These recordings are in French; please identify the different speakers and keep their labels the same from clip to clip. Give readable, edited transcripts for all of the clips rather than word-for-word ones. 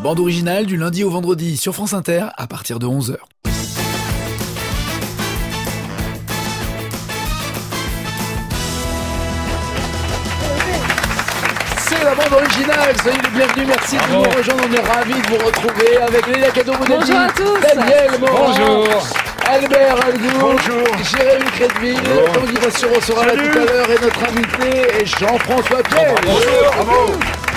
Speaker 1: bande originale du lundi au vendredi sur France Inter à partir de 11h. C'est la bande originale, soyez les bienvenus, merci de nous rejoindre, on est ravis de vous retrouver avec Léa Cadeau-Bonelli,
Speaker 2: bonjour à tous.
Speaker 1: Daniel Morand,
Speaker 3: Bonjour.
Speaker 1: Albert Algour,
Speaker 3: Bonjour.
Speaker 1: Jérémy Crédville, Tanguy Vassuro sera là tout à l'heure et notre invité est Jean-François Piège.
Speaker 3: Bonjour. Bravo.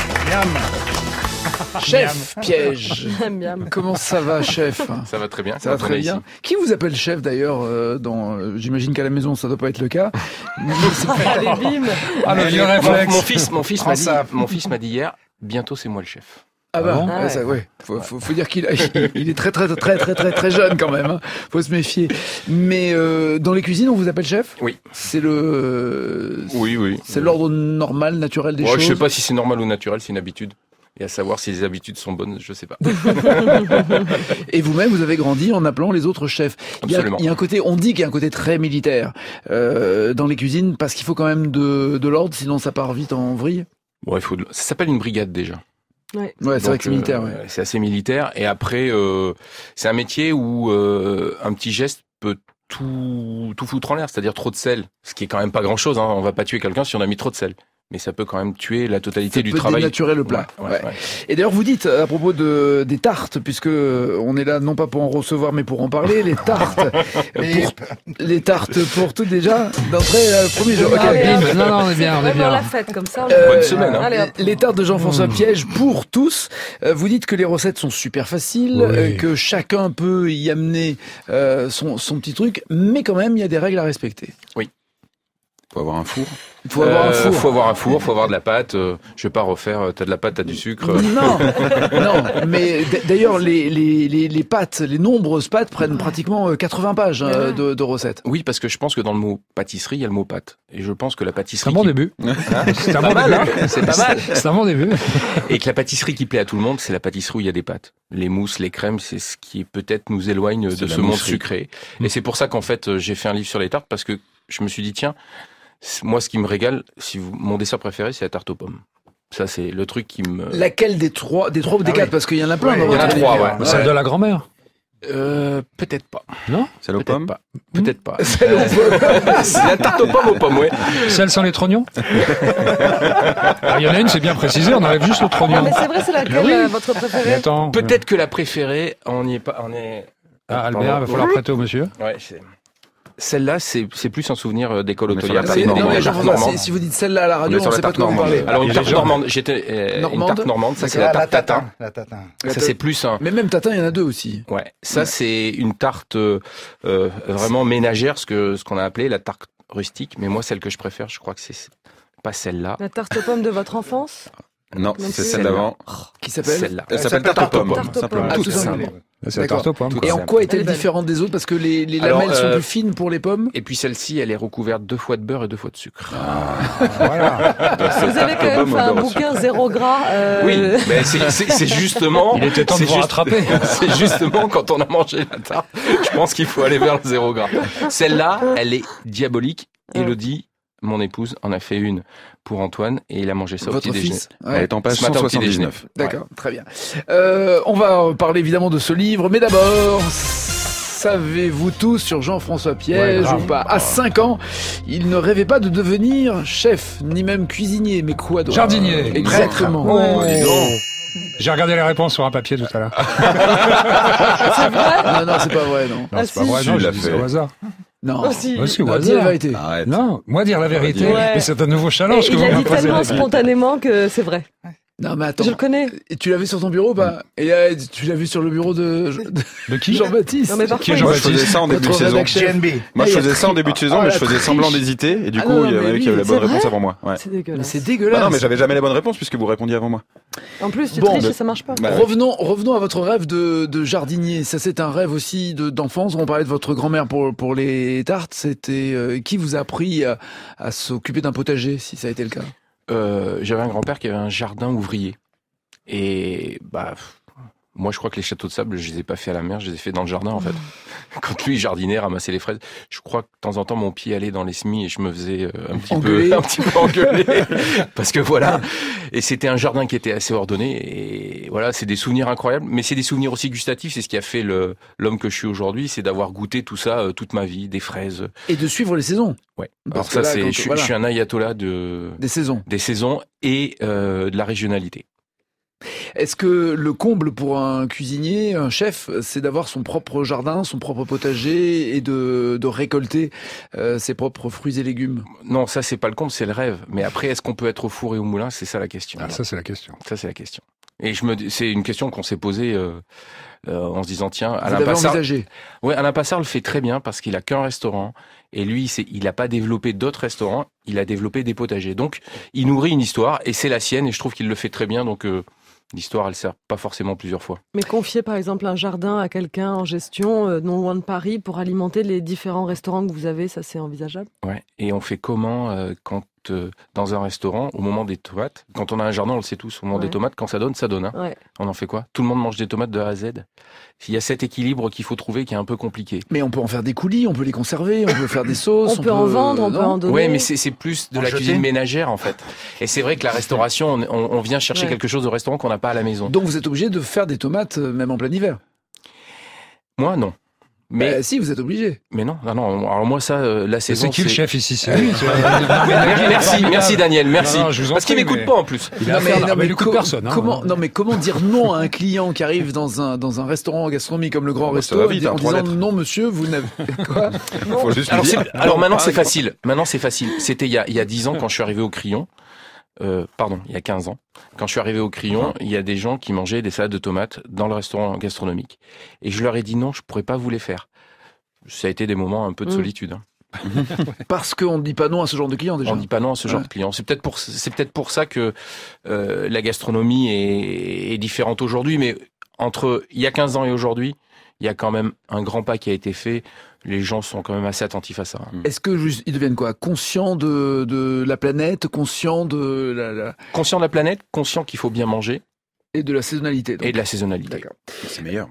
Speaker 1: Chef Piège.
Speaker 2: Miam.
Speaker 1: Comment ça va, chef?
Speaker 4: Ça va très bien.
Speaker 1: Ça va très bien. Qui vous appelle chef d'ailleurs j'imagine qu'à la maison ça doit pas être le cas.
Speaker 2: Allez, bim.
Speaker 3: Ah, le vieux réflexe.
Speaker 4: Mon fils m'a dit hier, bientôt c'est moi le chef.
Speaker 1: Ah bah,
Speaker 2: Ah ouais.
Speaker 1: ça, ouais. Faut dire qu'il il est très jeune quand même. Hein. Faut se méfier. Mais dans les cuisines, on vous appelle chef?
Speaker 4: Oui.
Speaker 1: C'est le.
Speaker 4: Oui.
Speaker 1: C'est l'ordre normal, naturel des choses.
Speaker 4: Je sais pas si c'est normal ou naturel, c'est une habitude. Et à savoir si les habitudes sont bonnes, je sais pas.
Speaker 1: Et vous-même, vous avez grandi en appelant les autres chefs.
Speaker 4: Absolument.
Speaker 1: Il y a un côté, on dit qu'il y a un côté très militaire dans les cuisines parce qu'il faut quand même de l'ordre, sinon ça part vite en vrille.
Speaker 4: Bon, ça s'appelle une brigade déjà.
Speaker 1: Ouais, c'est
Speaker 4: Donc,
Speaker 1: vrai que c'est militaire. Ouais.
Speaker 4: C'est assez militaire. Et après, c'est un métier où un petit geste peut tout foutre en l'air, c'est-à-dire trop de sel, ce qui est quand même pas grand-chose. Hein. On va pas tuer quelqu'un si on a mis trop de sel. Mais ça peut quand même tuer la totalité du travail. Ça peut
Speaker 1: dénaturer le plat.
Speaker 4: Ouais.
Speaker 1: Et d'ailleurs, vous dites, à propos des tartes, puisque on est là non pas pour en recevoir, mais pour en parler, les tartes. Les tartes pour tout déjà, d'entrée, le premier jour.
Speaker 2: Allez,
Speaker 3: Non, on est bien,
Speaker 2: On la fête comme ça.
Speaker 4: Bonne semaine, hein.
Speaker 2: Allez, hop.
Speaker 1: Les tartes de Jean-François Piège pour tous. Vous dites que les recettes sont super faciles,
Speaker 3: Oui.
Speaker 1: que chacun peut y amener son petit truc, mais quand même, il y a des règles à respecter.
Speaker 5: Faut avoir un four.
Speaker 1: Il faut avoir un four.
Speaker 4: Faut avoir un four, faut avoir de la pâte. Je vais pas refaire. T'as de la pâte, t'as du sucre.
Speaker 1: Non, mais d'ailleurs les pâtes, les nombreuses pâtes prennent pratiquement 80 pages de recettes.
Speaker 4: Oui, parce que je pense que dans le mot pâtisserie, il y a le mot pâte. Et je pense que la
Speaker 3: C'est
Speaker 4: pâtisserie.
Speaker 3: un bon début. C'est un bon
Speaker 4: mal,
Speaker 3: début.
Speaker 4: hein. C'est pas mal.
Speaker 3: C'est un bon début.
Speaker 4: Et que la pâtisserie qui plaît à tout le monde, c'est la pâtisserie où il y a des pâtes. Les mousses, les crèmes, c'est ce qui peut-être nous éloigne de
Speaker 5: la
Speaker 4: ce monde
Speaker 5: mousserie.
Speaker 4: sucré. Et c'est pour ça qu'en fait, j'ai fait un livre sur les tartes parce que je me suis dit, tiens, moi, ce qui me régale, mon dessert préféré, c'est la tarte aux pommes. Ça, c'est le truc qui me...
Speaker 1: Laquelle des trois ou des quatre, parce qu'il y en a plein.
Speaker 4: Ouais,
Speaker 1: dans
Speaker 4: il y en a
Speaker 1: votre
Speaker 4: trois,
Speaker 1: livre.
Speaker 4: ouais.
Speaker 3: Celle de la grand-mère.
Speaker 4: Peut-être pas.
Speaker 3: Non?
Speaker 5: Celle aux
Speaker 4: Peut-être
Speaker 5: pommes.
Speaker 4: pas. Peut-être pas.
Speaker 1: Celle aux pommes.
Speaker 4: C'est la tarte aux pommes, ouais.
Speaker 3: Celle sans les trognons? Il y en a une, c'est bien précisé, on enlève juste le
Speaker 2: Non,
Speaker 3: trognon.
Speaker 2: mais c'est vrai, c'est laquelle
Speaker 3: Oui.
Speaker 2: votre
Speaker 3: Mais
Speaker 2: préférée?
Speaker 3: attends.
Speaker 4: Peut-être que la préférée, on n'y est pas, on est...
Speaker 3: Ah, Albert, il va falloir prêter au monsieur.
Speaker 4: Ouais, celle-là, c'est plus un souvenir d'école
Speaker 5: On est sur
Speaker 4: hôtelière.
Speaker 5: la tarte
Speaker 1: C'est-
Speaker 5: normande.
Speaker 1: non, mais
Speaker 4: La tarte
Speaker 1: Jean-François,
Speaker 4: normande.
Speaker 1: si vous dites celle-là à la radio,
Speaker 5: On est sur
Speaker 1: on
Speaker 5: la
Speaker 1: sait pas de
Speaker 5: tarte
Speaker 1: quoi vous
Speaker 5: normande.
Speaker 1: parlez.
Speaker 4: Alors une
Speaker 3: Il est
Speaker 4: tarte
Speaker 3: jaune.
Speaker 4: normande, j'étais une
Speaker 1: Normande.
Speaker 4: tarte normande, ça c'est la tarte tatin.
Speaker 6: La tatin.
Speaker 4: Ça c'est plus un...
Speaker 1: Mais même Tatin, il y en a deux aussi.
Speaker 4: Ouais, ça c'est une tarte vraiment ménagère, ce qu'on a appelé la tarte rustique. Mais moi, celle que je préfère, je crois que c'est pas celle-là.
Speaker 2: La tarte aux pommes de votre enfance?
Speaker 5: Non,
Speaker 2: Non
Speaker 5: c'est
Speaker 2: plus.
Speaker 5: celle d'avant.
Speaker 1: Qui s'appelle
Speaker 4: Celle-là.
Speaker 5: Elle s'appelle tarte aux pommes,
Speaker 2: Tarte aux
Speaker 5: simplement.
Speaker 2: pommes.
Speaker 1: Ah,
Speaker 5: Tout
Speaker 1: tout
Speaker 5: simplement.
Speaker 1: simplement.
Speaker 3: C'est la
Speaker 1: D'accord.
Speaker 3: tarte aux pommes.
Speaker 1: Et en quoi est-elle
Speaker 2: Elle est belle.
Speaker 1: différente des autres? Parce que les
Speaker 4: Alors,
Speaker 1: lamelles sont plus fines pour les pommes.
Speaker 4: Et puis celle-ci, elle est recouverte 2 fois de beurre et 2 fois de sucre.
Speaker 3: Voilà.
Speaker 2: Vous avez quand même fait un bouquin zéro gras.
Speaker 4: Oui, mais c'est justement...
Speaker 3: Il était temps de
Speaker 4: c'est
Speaker 3: vous
Speaker 4: juste-
Speaker 3: rattraper.
Speaker 4: C'est justement quand on a mangé la tarte, je pense qu'il faut aller vers le 0 gras. Celle-là, elle est diabolique. Élodie, mon épouse, en a fait une pour Antoine et il a mangé ça au
Speaker 1: Votre
Speaker 4: petit déjeuner.
Speaker 1: fils.
Speaker 5: Elle est en page
Speaker 4: Ce matin au petit
Speaker 5: 179.
Speaker 1: D'accord, très bien. On va parler évidemment de ce livre, mais d'abord, savez-vous tous sur Jean-François
Speaker 3: Ouais,
Speaker 1: Piège
Speaker 3: grave.
Speaker 1: ou pas? À 5 ans, il ne rêvait pas de devenir chef, ni même cuisinier, mais quoi d'autre?
Speaker 3: Jardinier.
Speaker 1: Exactement.
Speaker 3: Oh.
Speaker 5: Dis donc.
Speaker 3: J'ai regardé les réponses sur un papier tout à l'heure.
Speaker 2: C'est vrai?
Speaker 1: Non, c'est pas vrai, non.
Speaker 3: Non,
Speaker 2: Ah,
Speaker 3: c'est pas
Speaker 2: si.
Speaker 3: vrai,
Speaker 5: Tu
Speaker 3: non,
Speaker 5: l'as
Speaker 3: je dis ça
Speaker 5: fait.
Speaker 3: au hasard.
Speaker 1: Non.
Speaker 2: Aussi.
Speaker 3: Aussi, au
Speaker 1: Non, dis la
Speaker 3: hasard.
Speaker 1: vérité.
Speaker 5: Arrête.
Speaker 3: Non, moi dire la vérité,
Speaker 2: Ouais.
Speaker 3: mais c'est un nouveau
Speaker 2: Et
Speaker 3: challenge que
Speaker 2: il
Speaker 3: vous
Speaker 2: a dit
Speaker 3: m'imposez.
Speaker 2: tellement spontanément que c'est vrai.
Speaker 1: Non, mais attends.
Speaker 2: Je le connais.
Speaker 1: Et tu l'avais sur ton bureau, bah, et tu l'as vu sur le bureau de
Speaker 3: De qui?
Speaker 1: Jean-Baptiste.
Speaker 2: Non, mais parfois,
Speaker 3: Qui est
Speaker 2: il-
Speaker 5: Moi, je
Speaker 3: Jean-Baptiste
Speaker 5: faisais ça en début de
Speaker 1: Notre
Speaker 5: saison.
Speaker 1: rédac-chef.
Speaker 6: GNB.
Speaker 5: Moi,
Speaker 1: Ah, il
Speaker 5: je
Speaker 1: y a
Speaker 5: faisais ça en
Speaker 1: tri-
Speaker 5: début de saison,
Speaker 1: Oh,
Speaker 5: mais
Speaker 1: la
Speaker 5: je faisais
Speaker 1: triche.
Speaker 5: semblant d'hésiter. Et du
Speaker 1: Ah
Speaker 5: coup,
Speaker 1: non,
Speaker 5: il y en
Speaker 1: mais
Speaker 5: avait
Speaker 1: oui,
Speaker 5: qui avaient la
Speaker 1: c'est
Speaker 5: bonne
Speaker 1: vrai.
Speaker 5: réponse avant moi. Ouais.
Speaker 2: C'est
Speaker 1: Mais
Speaker 2: dégueulasse.
Speaker 1: c'est
Speaker 5: Ah
Speaker 1: dégueulasse.
Speaker 5: non, mais j'avais jamais les bonnes réponses puisque vous répondiez avant moi.
Speaker 2: En plus, tu
Speaker 1: Bon,
Speaker 2: triches
Speaker 1: mais-
Speaker 2: et ça marche pas.
Speaker 5: Bah, ouais.
Speaker 1: Revenons à votre rêve de jardinier. Ça, c'est un rêve aussi d'enfance. On parlait de votre grand-mère pour les tartes. C'était qui vous a appris à s'occuper d'un potager, si ça a été le cas?
Speaker 4: J'avais un grand-père qui avait un jardin ouvrier. Et bah, Moi, je crois que les châteaux de sable, je les ai pas fait à la mer, je les ai fait dans le jardin, en fait. Quand lui, il jardinait, ramassait les fraises, je crois que de temps en temps, mon pied allait dans les semis et je me faisais un petit peu engueuler. Parce que voilà. Et c'était un jardin qui était assez ordonné. Et voilà, c'est des souvenirs incroyables. Mais c'est des souvenirs aussi gustatifs. C'est ce qui a fait l'homme que je suis aujourd'hui. C'est d'avoir goûté tout ça toute ma vie, des fraises.
Speaker 1: Et de suivre les saisons.
Speaker 4: Ouais.
Speaker 1: Parce
Speaker 4: Alors
Speaker 1: que
Speaker 4: ça,
Speaker 1: là,
Speaker 4: je suis un ayatollah des saisons et de la régionalité.
Speaker 1: Est-ce que le comble pour un cuisinier, un chef, c'est d'avoir son propre jardin, son propre potager et de récolter ses propres fruits et légumes?
Speaker 4: Non, ça c'est pas le comble, c'est le rêve. Mais après, est-ce qu'on peut être au four et au moulin? C'est ça la question.
Speaker 3: Ça c'est la question.
Speaker 4: Ça c'est la question. Et c'est une question qu'on s'est posée en se disant tiens,
Speaker 1: Alain Passard.
Speaker 4: Ouais, Alain Passard le fait très bien parce qu'il a qu'un restaurant et lui, il n'a pas développé d'autres restaurants, il a développé des potagers. Donc, il nourrit une histoire et c'est la sienne et je trouve qu'il le fait très bien. Donc l'histoire, elle sert pas forcément plusieurs fois.
Speaker 2: Mais confier par exemple un jardin à quelqu'un en gestion, non loin de Paris, pour alimenter les différents restaurants que vous avez, ça c'est envisageable?
Speaker 4: Ouais. Et on fait comment quand dans un restaurant, au moment des tomates, quand on a un jardin, on le sait tous, au moment des tomates, quand ça donne, ça donne. Hein.
Speaker 2: Ouais.
Speaker 4: On en fait quoi? Tout le monde mange des tomates de A à Z. Il y a cet équilibre qu'il faut trouver qui est un peu compliqué.
Speaker 1: Mais on peut en faire des coulis, on peut les conserver, on peut faire des sauces.
Speaker 2: On peut en vendre, on peut en donner.
Speaker 4: Ouais, mais c'est plus de la cuisine ménagère en fait. Et c'est vrai que la restauration, on vient chercher quelque chose au restaurant qu'on n'a pas à la maison.
Speaker 1: Donc vous êtes obligé de faire des tomates même en plein hiver?
Speaker 4: Moi, non. Mais
Speaker 1: si, vous êtes obligé.
Speaker 4: Mais non. Alors moi ça, la saison.
Speaker 3: C'est qui le chef ici? C'est lui.
Speaker 4: Merci Daniel, merci.
Speaker 3: Non,
Speaker 4: parce qu'il m'écoute pas en plus.
Speaker 3: Il écoute personne.
Speaker 1: Mais comment dire non à un client qui arrive dans un restaurant gastronomique comme le Grand Resto en disant non monsieur, vous n'avez quoi?
Speaker 4: Alors maintenant c'est facile. C'était il y a 10 ans quand je suis arrivé au Crillon. Il y a 15 ans. Quand je suis arrivé au Crillon, il y a des gens qui mangeaient des salades de tomates dans le restaurant gastronomique. Et je leur ai dit non, je pourrais pas vous les faire. Ça a été des moments un peu de solitude. Hein.
Speaker 1: Parce qu'on ne dit pas non à ce genre de client déjà.
Speaker 4: On ne dit pas non à ce genre de client. C'est peut-être pour ça que la gastronomie est différente aujourd'hui. Mais entre il y a 15 ans et aujourd'hui, il y a quand même un grand pas qui a été fait. Les gens sont quand même assez attentifs à ça.
Speaker 1: Est-ce que ils deviennent quoi? Conscients de la planète, conscients de
Speaker 4: conscients de la planète, conscients qu'il faut bien manger.
Speaker 1: Et de la saisonnalité. Donc.
Speaker 4: Et de la saisonnalité.
Speaker 1: D'accord.
Speaker 5: C'est meilleur.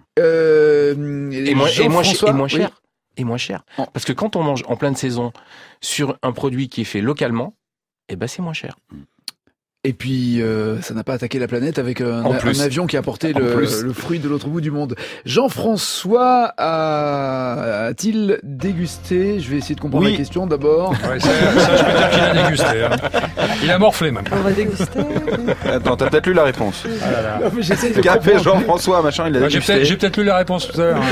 Speaker 4: Et moins cher.
Speaker 1: Oui.
Speaker 4: Et moins cher. Parce que quand on mange en pleine saison sur un produit qui est fait localement, c'est moins cher.
Speaker 1: Et puis, ça n'a pas attaqué la planète avec un avion qui a apporté le fruit de l'autre bout du monde. Jean-François a-t-il dégusté? Je vais essayer de comprendre la question d'abord.
Speaker 3: Ouais, ça, je peux dire qu'il a dégusté. Hein. Il a morflé même.
Speaker 2: On va déguster.
Speaker 5: Attends, t'as peut-être lu la réponse.
Speaker 3: Ah là là.
Speaker 1: Non, mais j'essaie de
Speaker 5: Qu'a fait
Speaker 1: comprendre.
Speaker 5: Jean-François, machin, il a dégusté.
Speaker 3: J'ai peut-être lu la réponse tout à l'heure.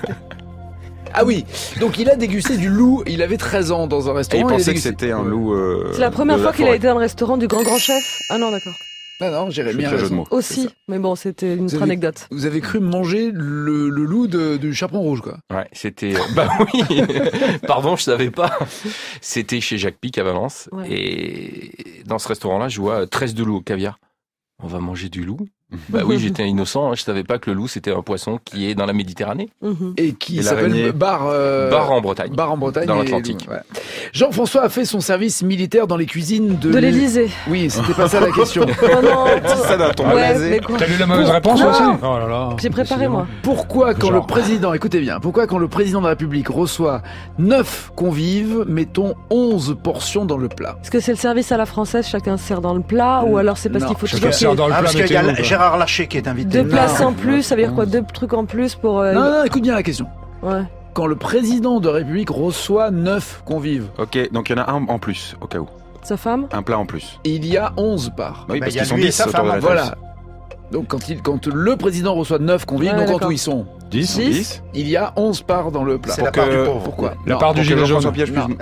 Speaker 1: Ah oui, donc il a dégusté du loup, il avait 13 ans dans un
Speaker 5: Et
Speaker 1: restaurant.
Speaker 5: il pensait que c'était un loup.
Speaker 2: C'est la première fois qu'il a été dans le restaurant du grand chef. Ah non, d'accord.
Speaker 1: Ah non, Jérémy a
Speaker 5: jeu de
Speaker 1: raison.
Speaker 5: mots.
Speaker 2: Aussi, mais bon, c'était une autre anecdote.
Speaker 1: Vous avez cru manger le loup du chaperon rouge, quoi.
Speaker 4: Ouais, c'était... oui. Pardon, je savais pas. C'était chez Jacques Pic à Valence. Ouais. Et dans ce restaurant-là, je vois 13 de loup au caviar. On va manger du loup? Bah oui, j'étais innocent, je savais pas que le loup c'était un poisson qui est dans la Méditerranée.
Speaker 1: Et qui s'appelle bar
Speaker 4: en Bretagne.
Speaker 1: Bar en Bretagne.
Speaker 4: Dans l'Atlantique.
Speaker 1: Ouais. Jean-François a fait son service militaire dans les cuisines de
Speaker 2: l'Élysée.
Speaker 1: Oui, c'était pas ça la question.
Speaker 5: Ça d'un ton blasé.
Speaker 3: T'as lu la mauvaise réponse aussi? Oh là là.
Speaker 2: J'ai préparé moi.
Speaker 1: Pourquoi quand le président, écoutez bien, pourquoi quand le président de la République reçoit 9 convives, mettons 11 portions dans le plat?
Speaker 2: Est-ce que c'est le service à la française, chacun se sert dans le plat, ou alors c'est parce qu'il faut
Speaker 3: chacun se sert dans le plat?
Speaker 6: Parce qu'il y a Gérard Larcher qui est invité.
Speaker 2: 2 places en plus, ça veut dire quoi? 2 trucs en plus pour...
Speaker 1: Non, écoute bien la question.
Speaker 2: Ouais.
Speaker 1: Quand le président de la République reçoit 9 convives.
Speaker 5: Ok, donc il y en a un en plus, au cas où.
Speaker 2: Sa femme?
Speaker 5: Un plat en plus.
Speaker 1: Et il y a 11 parts.
Speaker 5: Oui, parce qu'ils sont 10 autour de la table.
Speaker 1: Voilà. Donc quand le président reçoit 9 convives, donc en tout ils sont
Speaker 5: 10,
Speaker 1: il y a 11 parts dans le plat.
Speaker 6: C'est la part du pauvre.
Speaker 1: Pourquoi?
Speaker 3: La part du gilet jaune.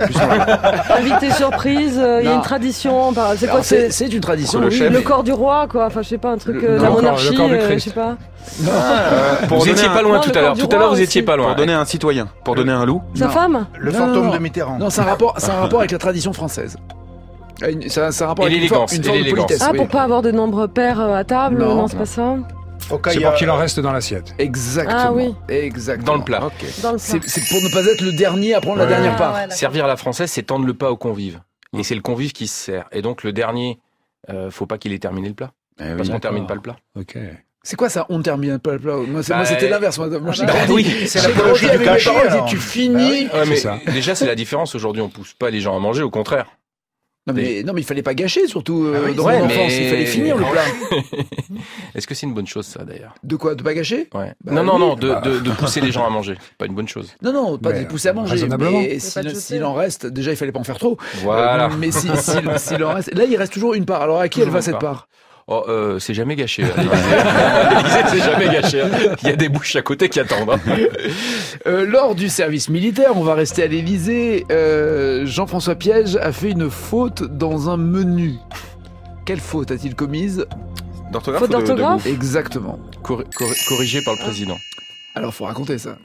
Speaker 2: Invité surprise, il y a une tradition. C'est quoi?
Speaker 1: C'est une tradition.
Speaker 2: Le corps du roi, quoi. Enfin, je sais pas, un truc, la monarchie, je sais pas.
Speaker 4: Vous étiez pas loin tout à l'heure. Tout à l'heure, vous étiez pas loin.
Speaker 5: Pour donner un citoyen, pour donner un loup.
Speaker 2: Sa femme?
Speaker 6: Le fantôme de Mitterrand.
Speaker 1: Non, c'est un rapport avec la tradition française. C'est un rapport avec une forme de politesse.
Speaker 2: Ah, pour pas avoir de nombreux pères à table? Non, c'est pas ça.
Speaker 3: C'est pour qu'il en reste dans l'assiette.
Speaker 1: Exactement.
Speaker 2: Ah oui.
Speaker 1: Exactement.
Speaker 4: Dans le plat.
Speaker 5: Okay.
Speaker 2: Dans le plat.
Speaker 1: C'est pour ne pas être le dernier à prendre la dernière part.
Speaker 2: Ouais,
Speaker 4: servir à la française, c'est tendre le pas au convive. Et c'est le convive qui se sert. Et donc le dernier, faut pas qu'il ait terminé le plat. Parce qu'on termine pas le plat.
Speaker 3: Ok.
Speaker 1: C'est quoi ça? On ne termine pas le plat. Moi, c'était l'inverse. Moi,
Speaker 6: c'est l'apologie du cachet.
Speaker 1: Tu finis.
Speaker 4: Déjà, c'est la différence. Aujourd'hui, on pousse pas les gens à manger, au contraire.
Speaker 1: Non mais il fallait pas gâcher, surtout dans mon enfance. Il fallait finir le plat.
Speaker 4: Est-ce que c'est une bonne chose, ça, d'ailleurs?
Speaker 1: De quoi? De pas gâcher?
Speaker 4: Ouais. Non, de pousser les gens à manger. C'est pas une bonne chose.
Speaker 1: Non, pas de les pousser à manger.
Speaker 3: Raisonnablement.
Speaker 1: Mais s'il en reste, déjà, il fallait pas en faire trop.
Speaker 4: Voilà.
Speaker 1: Mais s'il en reste, là, il reste toujours une part. Alors, à qui elle va cette part?
Speaker 4: C'est jamais gâché. L'Élysée, c'est jamais gâché. Il y a des bouches à côté qui attendent.
Speaker 1: Lors du service militaire, on va rester à l'Élysée. Jean-François Piège a fait une faute dans un menu. Quelle faute a-t-il commise?
Speaker 5: D'orthographe
Speaker 2: Faute
Speaker 5: ou de
Speaker 2: d'orthographe?
Speaker 5: goût?
Speaker 1: Exactement.
Speaker 4: Corrigé par le président.
Speaker 1: Alors, faut raconter ça.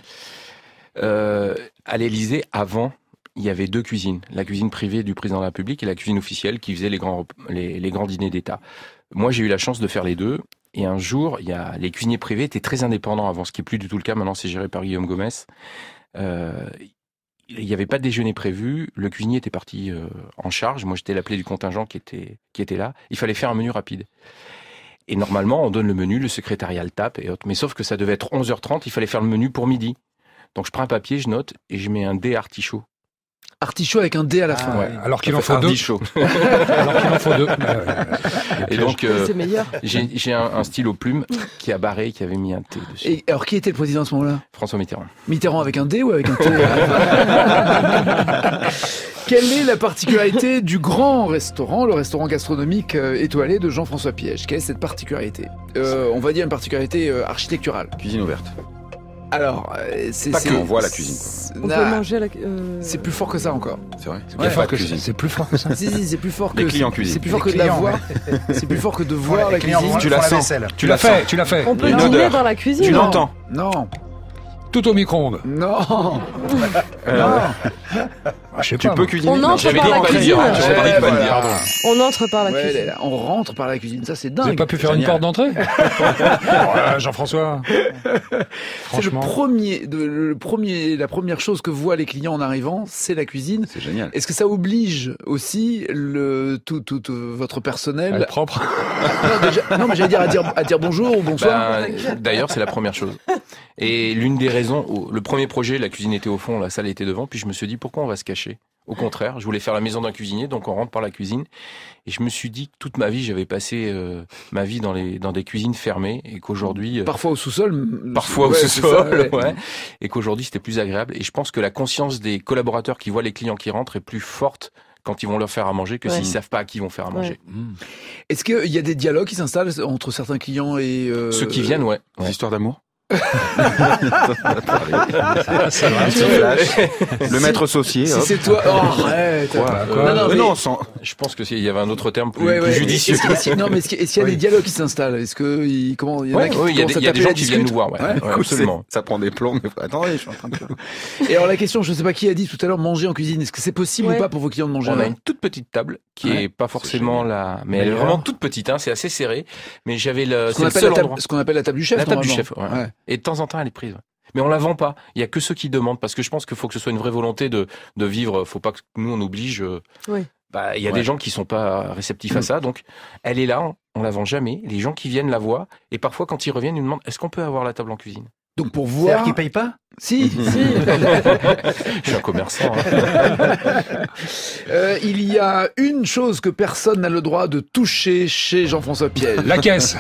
Speaker 4: À l'Élysée, avant, il y avait 2 cuisines. La cuisine privée du président de la République et la cuisine officielle qui faisait les grands dîners d'État. Moi, j'ai eu la chance de faire les deux. Et un jour, les cuisiniers privés étaient très indépendants avant, ce qui n'est plus du tout le cas. Maintenant, c'est géré par Guillaume Gomez. Il n'y avait pas de déjeuner prévu. Le cuisinier était parti en charge. Moi, j'étais l'appelé du contingent qui était là. Il fallait faire un menu rapide. Et normalement, on donne le menu, le secrétariat le tape et autres. Mais sauf que ça devait être 11h30, il fallait faire le menu pour midi. Donc, je prends un papier, je note et je mets un D artichaut.
Speaker 1: Artichaut avec un D à la fin.
Speaker 3: Ouais. Alors qu'il en faut 2.
Speaker 4: Artichaut.
Speaker 3: Alors qu'il en faut 2.
Speaker 4: Et donc,
Speaker 2: c'est meilleur.
Speaker 4: j'ai un stylo plume qui a barré, qui avait mis un T dessus.
Speaker 1: Et alors, qui était le président à ce moment-là?
Speaker 4: François Mitterrand.
Speaker 1: Mitterrand avec un D ou avec un T? Quelle est la particularité du grand restaurant, le restaurant gastronomique étoilé de Jean-François Piège? Quelle est cette particularité? On va dire une particularité architecturale.
Speaker 5: Cuisine ouverte.
Speaker 1: Alors, c'est...
Speaker 5: Pas que, on voit la cuisine.
Speaker 2: On peut manger à la...
Speaker 1: C'est plus fort que ça encore.
Speaker 5: C'est vrai?
Speaker 3: C'est plus fort que cuisine. C'est plus fort que ça.
Speaker 1: Si, c'est plus fort que...
Speaker 5: Les clients cuisinent.
Speaker 1: C'est plus fort que de la voir. C'est plus fort que de voir la cuisine.
Speaker 5: Tu la sens.
Speaker 3: Tu l'as fait, tu l'as fait.
Speaker 2: On peut
Speaker 5: Une
Speaker 2: dîner
Speaker 5: odeur.
Speaker 2: dans la cuisine.
Speaker 5: Tu l'entends.
Speaker 1: Non.
Speaker 3: Tout au micro-ondes.
Speaker 1: Non.
Speaker 3: Je sais
Speaker 5: Tu
Speaker 3: pas.
Speaker 5: peux cuisiner.
Speaker 2: On entre par la cuisine. On entre par la cuisine.
Speaker 1: Ouais, on rentre par la cuisine. Ça, c'est
Speaker 3: Vous n'avez
Speaker 1: dingue.
Speaker 3: pas pu faire une porte d'entrée? Jean-François.
Speaker 1: C'est la première chose que voient les clients en arrivant, c'est la cuisine.
Speaker 5: C'est génial.
Speaker 1: Est-ce que ça oblige aussi tout votre personnel
Speaker 3: Elle est propre.
Speaker 1: Non, mais j'allais dire à dire bonjour ou bonsoir.
Speaker 4: D'ailleurs, c'est la première chose. Et l'une des raisons, le premier projet, la cuisine était au fond, la salle était devant, puis je me suis dit, pourquoi on va se cacher? Au contraire, je voulais faire la maison d'un cuisinier, donc on rentre par la cuisine. Et je me suis dit que toute ma vie, j'avais passé ma vie dans des cuisines fermées, et qu'aujourd'hui...
Speaker 1: Parfois au sous-sol.
Speaker 4: Parfois au sous-sol, ouais. Et qu'aujourd'hui, c'était plus agréable. Et je pense que la conscience des collaborateurs qui voient les clients qui rentrent est plus forte quand ils vont leur faire à manger que s'ils savent pas à qui ils vont faire à manger.
Speaker 1: Est-ce qu'il y a des dialogues qui s'installent entre certains clients et...
Speaker 4: Ceux qui viennent, ouais.
Speaker 5: Des histoires d'amour.
Speaker 3: Le
Speaker 5: maître saucier.
Speaker 1: Si c'est toi, arrête.
Speaker 5: Non,
Speaker 4: je pense que il y avait un autre terme plus
Speaker 1: ouais.
Speaker 4: judicieux.
Speaker 1: Non, mais est-ce qu'il y a des dialogues qui s'installent? Est-ce que il y a
Speaker 4: des gens qui viennent nous voir, absolument.
Speaker 5: Ça prend des plombs, mais attendez, je suis en train de...
Speaker 1: Et alors la question, je sais pas qui a dit tout à l'heure, manger en cuisine. Est-ce que c'est possible ou pas pour vos clients de manger?
Speaker 4: On a une toute petite table qui est pas forcément là, mais elle est vraiment toute petite, c'est assez serré. Mais j'avais
Speaker 1: ce qu'on appelle la table du chef.
Speaker 4: La table du chef, ouais. Et de temps en temps, elle est prise. Mais on la vend pas. Il y a que ceux qui demandent, parce que je pense qu'il faut que ce soit une vraie volonté de vivre. Faut pas que nous on oblige. Il y a des gens qui sont pas réceptifs à ça, donc elle est là. On la vend jamais. Les gens qui viennent la voient, et parfois quand ils reviennent, ils nous demandent est-ce qu'on peut avoir la table en cuisine?
Speaker 1: Donc pour voir.
Speaker 6: C'est-à-dire qu'ils payent pas?
Speaker 1: Si.
Speaker 4: Je suis un commerçant.
Speaker 1: Il y a une chose que personne n'a le droit de toucher chez Jean-François Piège.
Speaker 3: La caisse.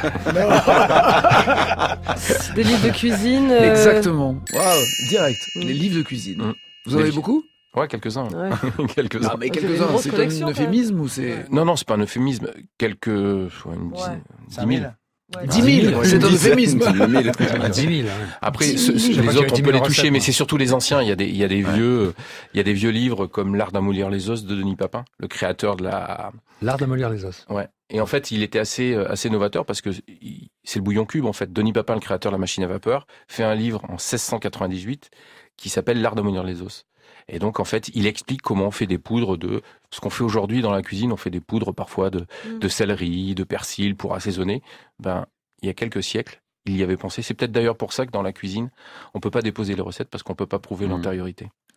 Speaker 2: Des livres de cuisine.
Speaker 1: Exactement. Waouh, direct. Les livres de cuisine. Vous en avez beaucoup?
Speaker 4: Ouais, quelques-uns.
Speaker 2: Ouais.
Speaker 4: Quelques-uns.
Speaker 1: Ah, mais quelques-uns, c'est comme un euphémisme ou c'est...
Speaker 4: Non, c'est pas un euphémisme. 10 000.
Speaker 1: 10 000, c'est un euphémisme.
Speaker 3: 10 000.
Speaker 4: Après, les autres, on peut les toucher, mais c'est surtout les anciens. Il y a des vieux livres comme L'art d'amollir les os de Denis Papin, le créateur de
Speaker 3: L'art d'amollir les os.
Speaker 4: Ouais. Et en fait, il était assez novateur parce que c'est le bouillon cube, en fait. Denis Papin, le créateur de la machine à vapeur, fait un livre en 1698 qui s'appelle L'art d'amollir les os. Et donc, en fait, il explique comment on fait des poudres de ce qu'on fait aujourd'hui dans la cuisine. On fait des poudres parfois de céleri, de persil pour assaisonner. Il y a quelques siècles, il y avait pensé. C'est peut-être d'ailleurs pour ça que dans la cuisine, on peut pas déposer les recettes parce qu'on peut pas prouver l'antériorité.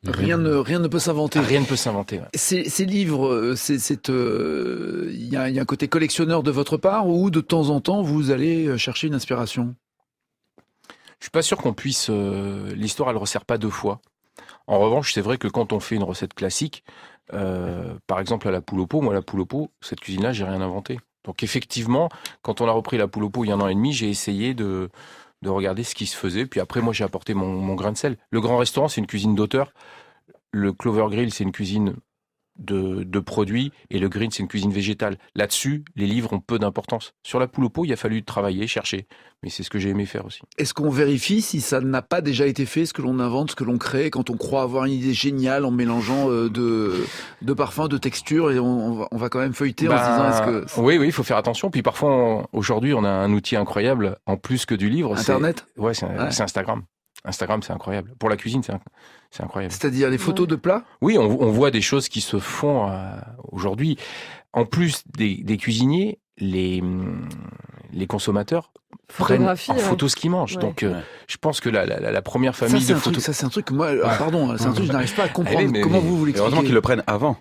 Speaker 1: Rien ne peut s'inventer.
Speaker 4: Rien ne peut s'inventer. Ouais.
Speaker 1: Ces livres, il y a un côté collectionneur de votre part ou de temps en temps vous allez chercher une inspiration?
Speaker 4: Je suis pas sûr qu'on puisse. L'histoire, elle resserre pas deux fois. En revanche, c'est vrai que quand on fait une recette classique, par exemple à la poule au pot, moi la poule au pot, cette cuisine-là, j'ai rien inventé. Donc effectivement, quand on a repris la poule au pot il y a 1 an et demi, j'ai essayé de regarder ce qui se faisait. Puis après, moi, j'ai apporté mon grain de sel. Le Grand Restaurant, c'est une cuisine d'auteur. Le Clover Grill, c'est une cuisine de produits. Et le Green, c'est une cuisine végétale. Là-dessus, les livres ont peu d'importance. Sur la poule au pot, il a fallu travailler, chercher. Mais c'est ce que j'ai aimé faire aussi.
Speaker 1: Est-ce qu'on vérifie si ça n'a pas déjà été fait, ce que l'on invente, ce que l'on crée, quand on croit avoir une idée géniale en mélangeant de parfums, de textures, et on va quand même feuilleter en se disant est-ce que...
Speaker 4: Oui, il faut faire attention. Puis parfois, aujourd'hui, on a un outil incroyable, en plus que du livre.
Speaker 1: Internet ?
Speaker 4: C'est Instagram. Instagram, c'est incroyable. Pour la cuisine, c'est incroyable.
Speaker 1: C'est-à-dire les photos de plats ?
Speaker 4: Oui, on voit des choses qui se font aujourd'hui. En plus des cuisiniers, les consommateurs prennent en photo ce qu'ils mangent. Ouais. Donc, je pense que la première famille de photos...
Speaker 1: Ça, c'est un truc que moi... pardon, c'est un truc que je n'arrive pas à comprendre. Comment vous l'expliquez ?
Speaker 5: Heureusement qu'ils le prennent avant.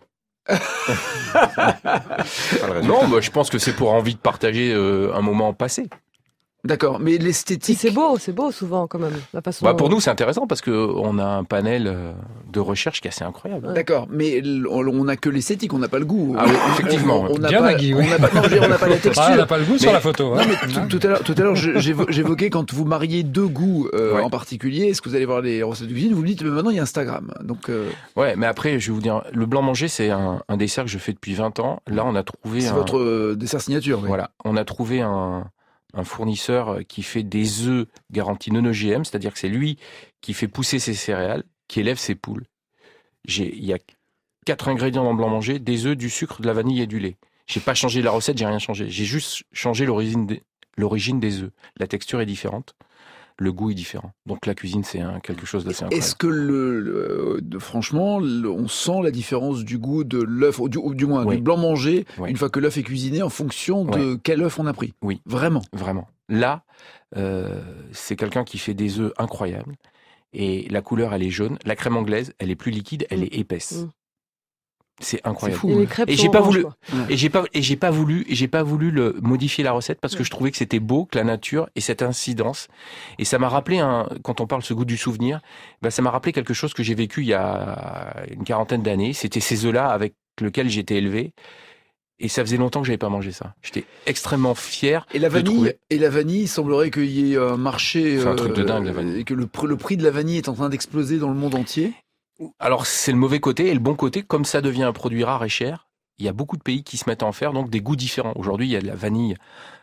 Speaker 4: Non, je pense que c'est pour envie de partager un moment passé.
Speaker 1: D'accord, mais l'esthétique...
Speaker 2: C'est beau souvent quand même. La façon
Speaker 4: pour nous, c'est intéressant parce qu'on a un panel de recherche qui est assez incroyable.
Speaker 1: Ouais. D'accord, mais on n'a que l'esthétique, on n'a pas le goût.
Speaker 4: Ah oui, effectivement.
Speaker 3: On n'a pas
Speaker 1: la texture.
Speaker 3: On n'a pas le goût sur la photo.
Speaker 1: Non, mais tout à l'heure, j'évoquais quand vous mariez deux goûts en particulier, est-ce que vous allez voir les recettes de cuisine, vous me dites, mais maintenant il y a Instagram. Donc,
Speaker 4: Ouais, mais après, je vais vous dire, le blanc manger, c'est un dessert que je fais depuis 20 ans. Là, on a trouvé
Speaker 1: c'est votre dessert signature. Oui.
Speaker 4: Voilà, on a trouvé un fournisseur qui fait des œufs garantis non OGM, c'est-à-dire que c'est lui qui fait pousser ses céréales, qui élève ses poules. Il y a 4 ingrédients dans le blanc manger, des œufs, du sucre, de la vanille et du lait. J'ai pas changé la recette, j'ai rien changé. J'ai juste changé l'origine des œufs. La texture est différente, le goût est différent. Donc la cuisine, c'est quelque chose d'assez incroyable.
Speaker 1: Est-ce que franchement, on sent la différence du goût de l'œuf, ou du moins du blanc manger, une fois que l'œuf est cuisiné, en fonction de quel œuf on a pris?
Speaker 4: Oui.
Speaker 1: Vraiment.
Speaker 4: Là, c'est quelqu'un qui fait des œufs incroyables. Et la couleur, elle est jaune. La crème anglaise, elle est plus liquide, elle est épaisse. C'est incroyable.
Speaker 2: C'est fou.
Speaker 4: Et j'ai pas voulu le modifier la recette parce que je trouvais que c'était beau, que la nature et cette incidence. Et ça m'a rappelé quand on parle ce goût du souvenir, ça m'a rappelé quelque chose que j'ai vécu il y a une 40aine d'années. C'était ces œufs-là avec lesquels j'étais élevé. Et ça faisait longtemps que j'avais pas mangé ça. J'étais extrêmement fier.
Speaker 1: Et la vanille, il semblerait qu'il y ait un marché.
Speaker 4: C'est un truc de dingue, la vanille.
Speaker 1: Et que le prix de la vanille est en train d'exploser dans le monde entier.
Speaker 4: Alors, c'est le mauvais côté. Et le bon côté, comme ça devient un produit rare et cher, il y a beaucoup de pays qui se mettent à en faire, donc des goûts différents. Aujourd'hui, il y a de la vanille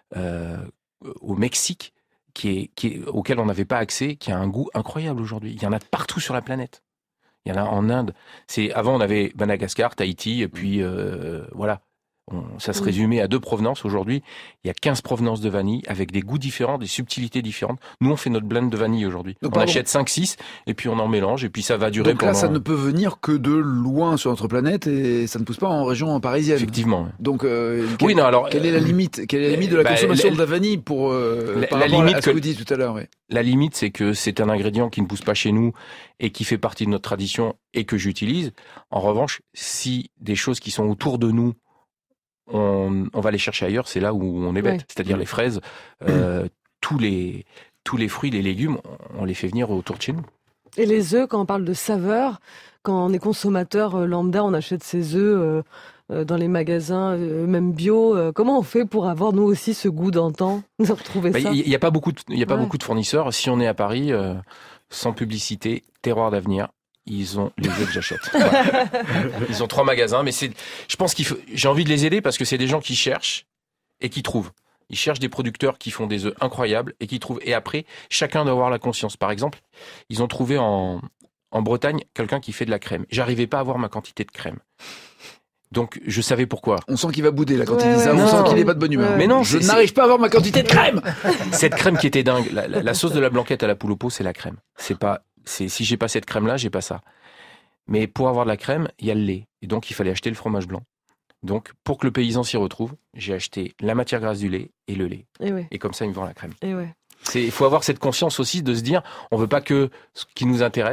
Speaker 4: au Mexique, auquel on n'avait pas accès, qui a un goût incroyable aujourd'hui. Il y en a partout sur la planète. Il y en a en Inde. Avant, on avait Madagascar, Tahiti, et puis voilà. Ça se résumait à 2 provenances. Aujourd'hui, il y a 15 provenances de vanille avec des goûts différents, des subtilités différentes. Nous, on fait notre blend de vanille aujourd'hui. On achète 5-6 et puis on en mélange et puis ça va durer pendant...
Speaker 1: Donc là, ça ne peut venir que de loin sur notre planète et ça ne pousse pas en région parisienne.
Speaker 4: Effectivement.
Speaker 1: Donc, quelle est la limite? Quelle est la limite de la consommation de la vanille par rapport à ce que vous dites tout à l'heure?
Speaker 4: La limite, c'est que c'est un ingrédient qui ne pousse pas chez nous et qui fait partie de notre tradition et que j'utilise. En revanche, si des choses qui sont autour de nous, on va les chercher ailleurs, c'est là où on est bête. C'est-à-dire les fraises, tous les fruits, les légumes, on les fait venir autour de chez nous.
Speaker 2: Et les œufs, quand on parle de saveur, quand on est consommateur lambda, on achète ces œufs dans les magasins, même bio. Comment on fait pour avoir nous aussi ce goût d'antan, de retrouver ça?
Speaker 4: Il n'y a pas beaucoup de fournisseurs. Si on est à Paris, sans publicité, terroir d'avenir. Ils ont les œufs que j'achète. Voilà. Ils ont 3 magasins, mais je pense j'ai envie de les aider parce que c'est des gens qui cherchent et qui trouvent. Ils cherchent des producteurs qui font des œufs incroyables et qui trouvent. Et après, chacun doit avoir la conscience. Par exemple, ils ont trouvé en Bretagne quelqu'un qui fait de la crème. J'arrivais pas à avoir ma quantité de crème. Donc, je savais pourquoi.
Speaker 1: On sent qu'il va bouder là quand il dit ça. On sent qu'il n'est pas de bonne humeur.
Speaker 4: Mais non,
Speaker 1: je n'arrive pas à avoir ma quantité de crème.
Speaker 4: Cette crème qui était dingue. La sauce de la blanquette à la poule au pot, c'est la crème. Si j'ai pas cette crème-là, j'ai pas ça. Mais pour avoir de la crème, il y a le lait. Et donc, il fallait acheter le fromage blanc. Donc, pour que le paysan s'y retrouve, j'ai acheté la matière grasse du lait et le lait. Et comme ça, il me vend la crème. Il faut avoir cette conscience aussi de se dire, on veut pas que ce qui nous intéresse,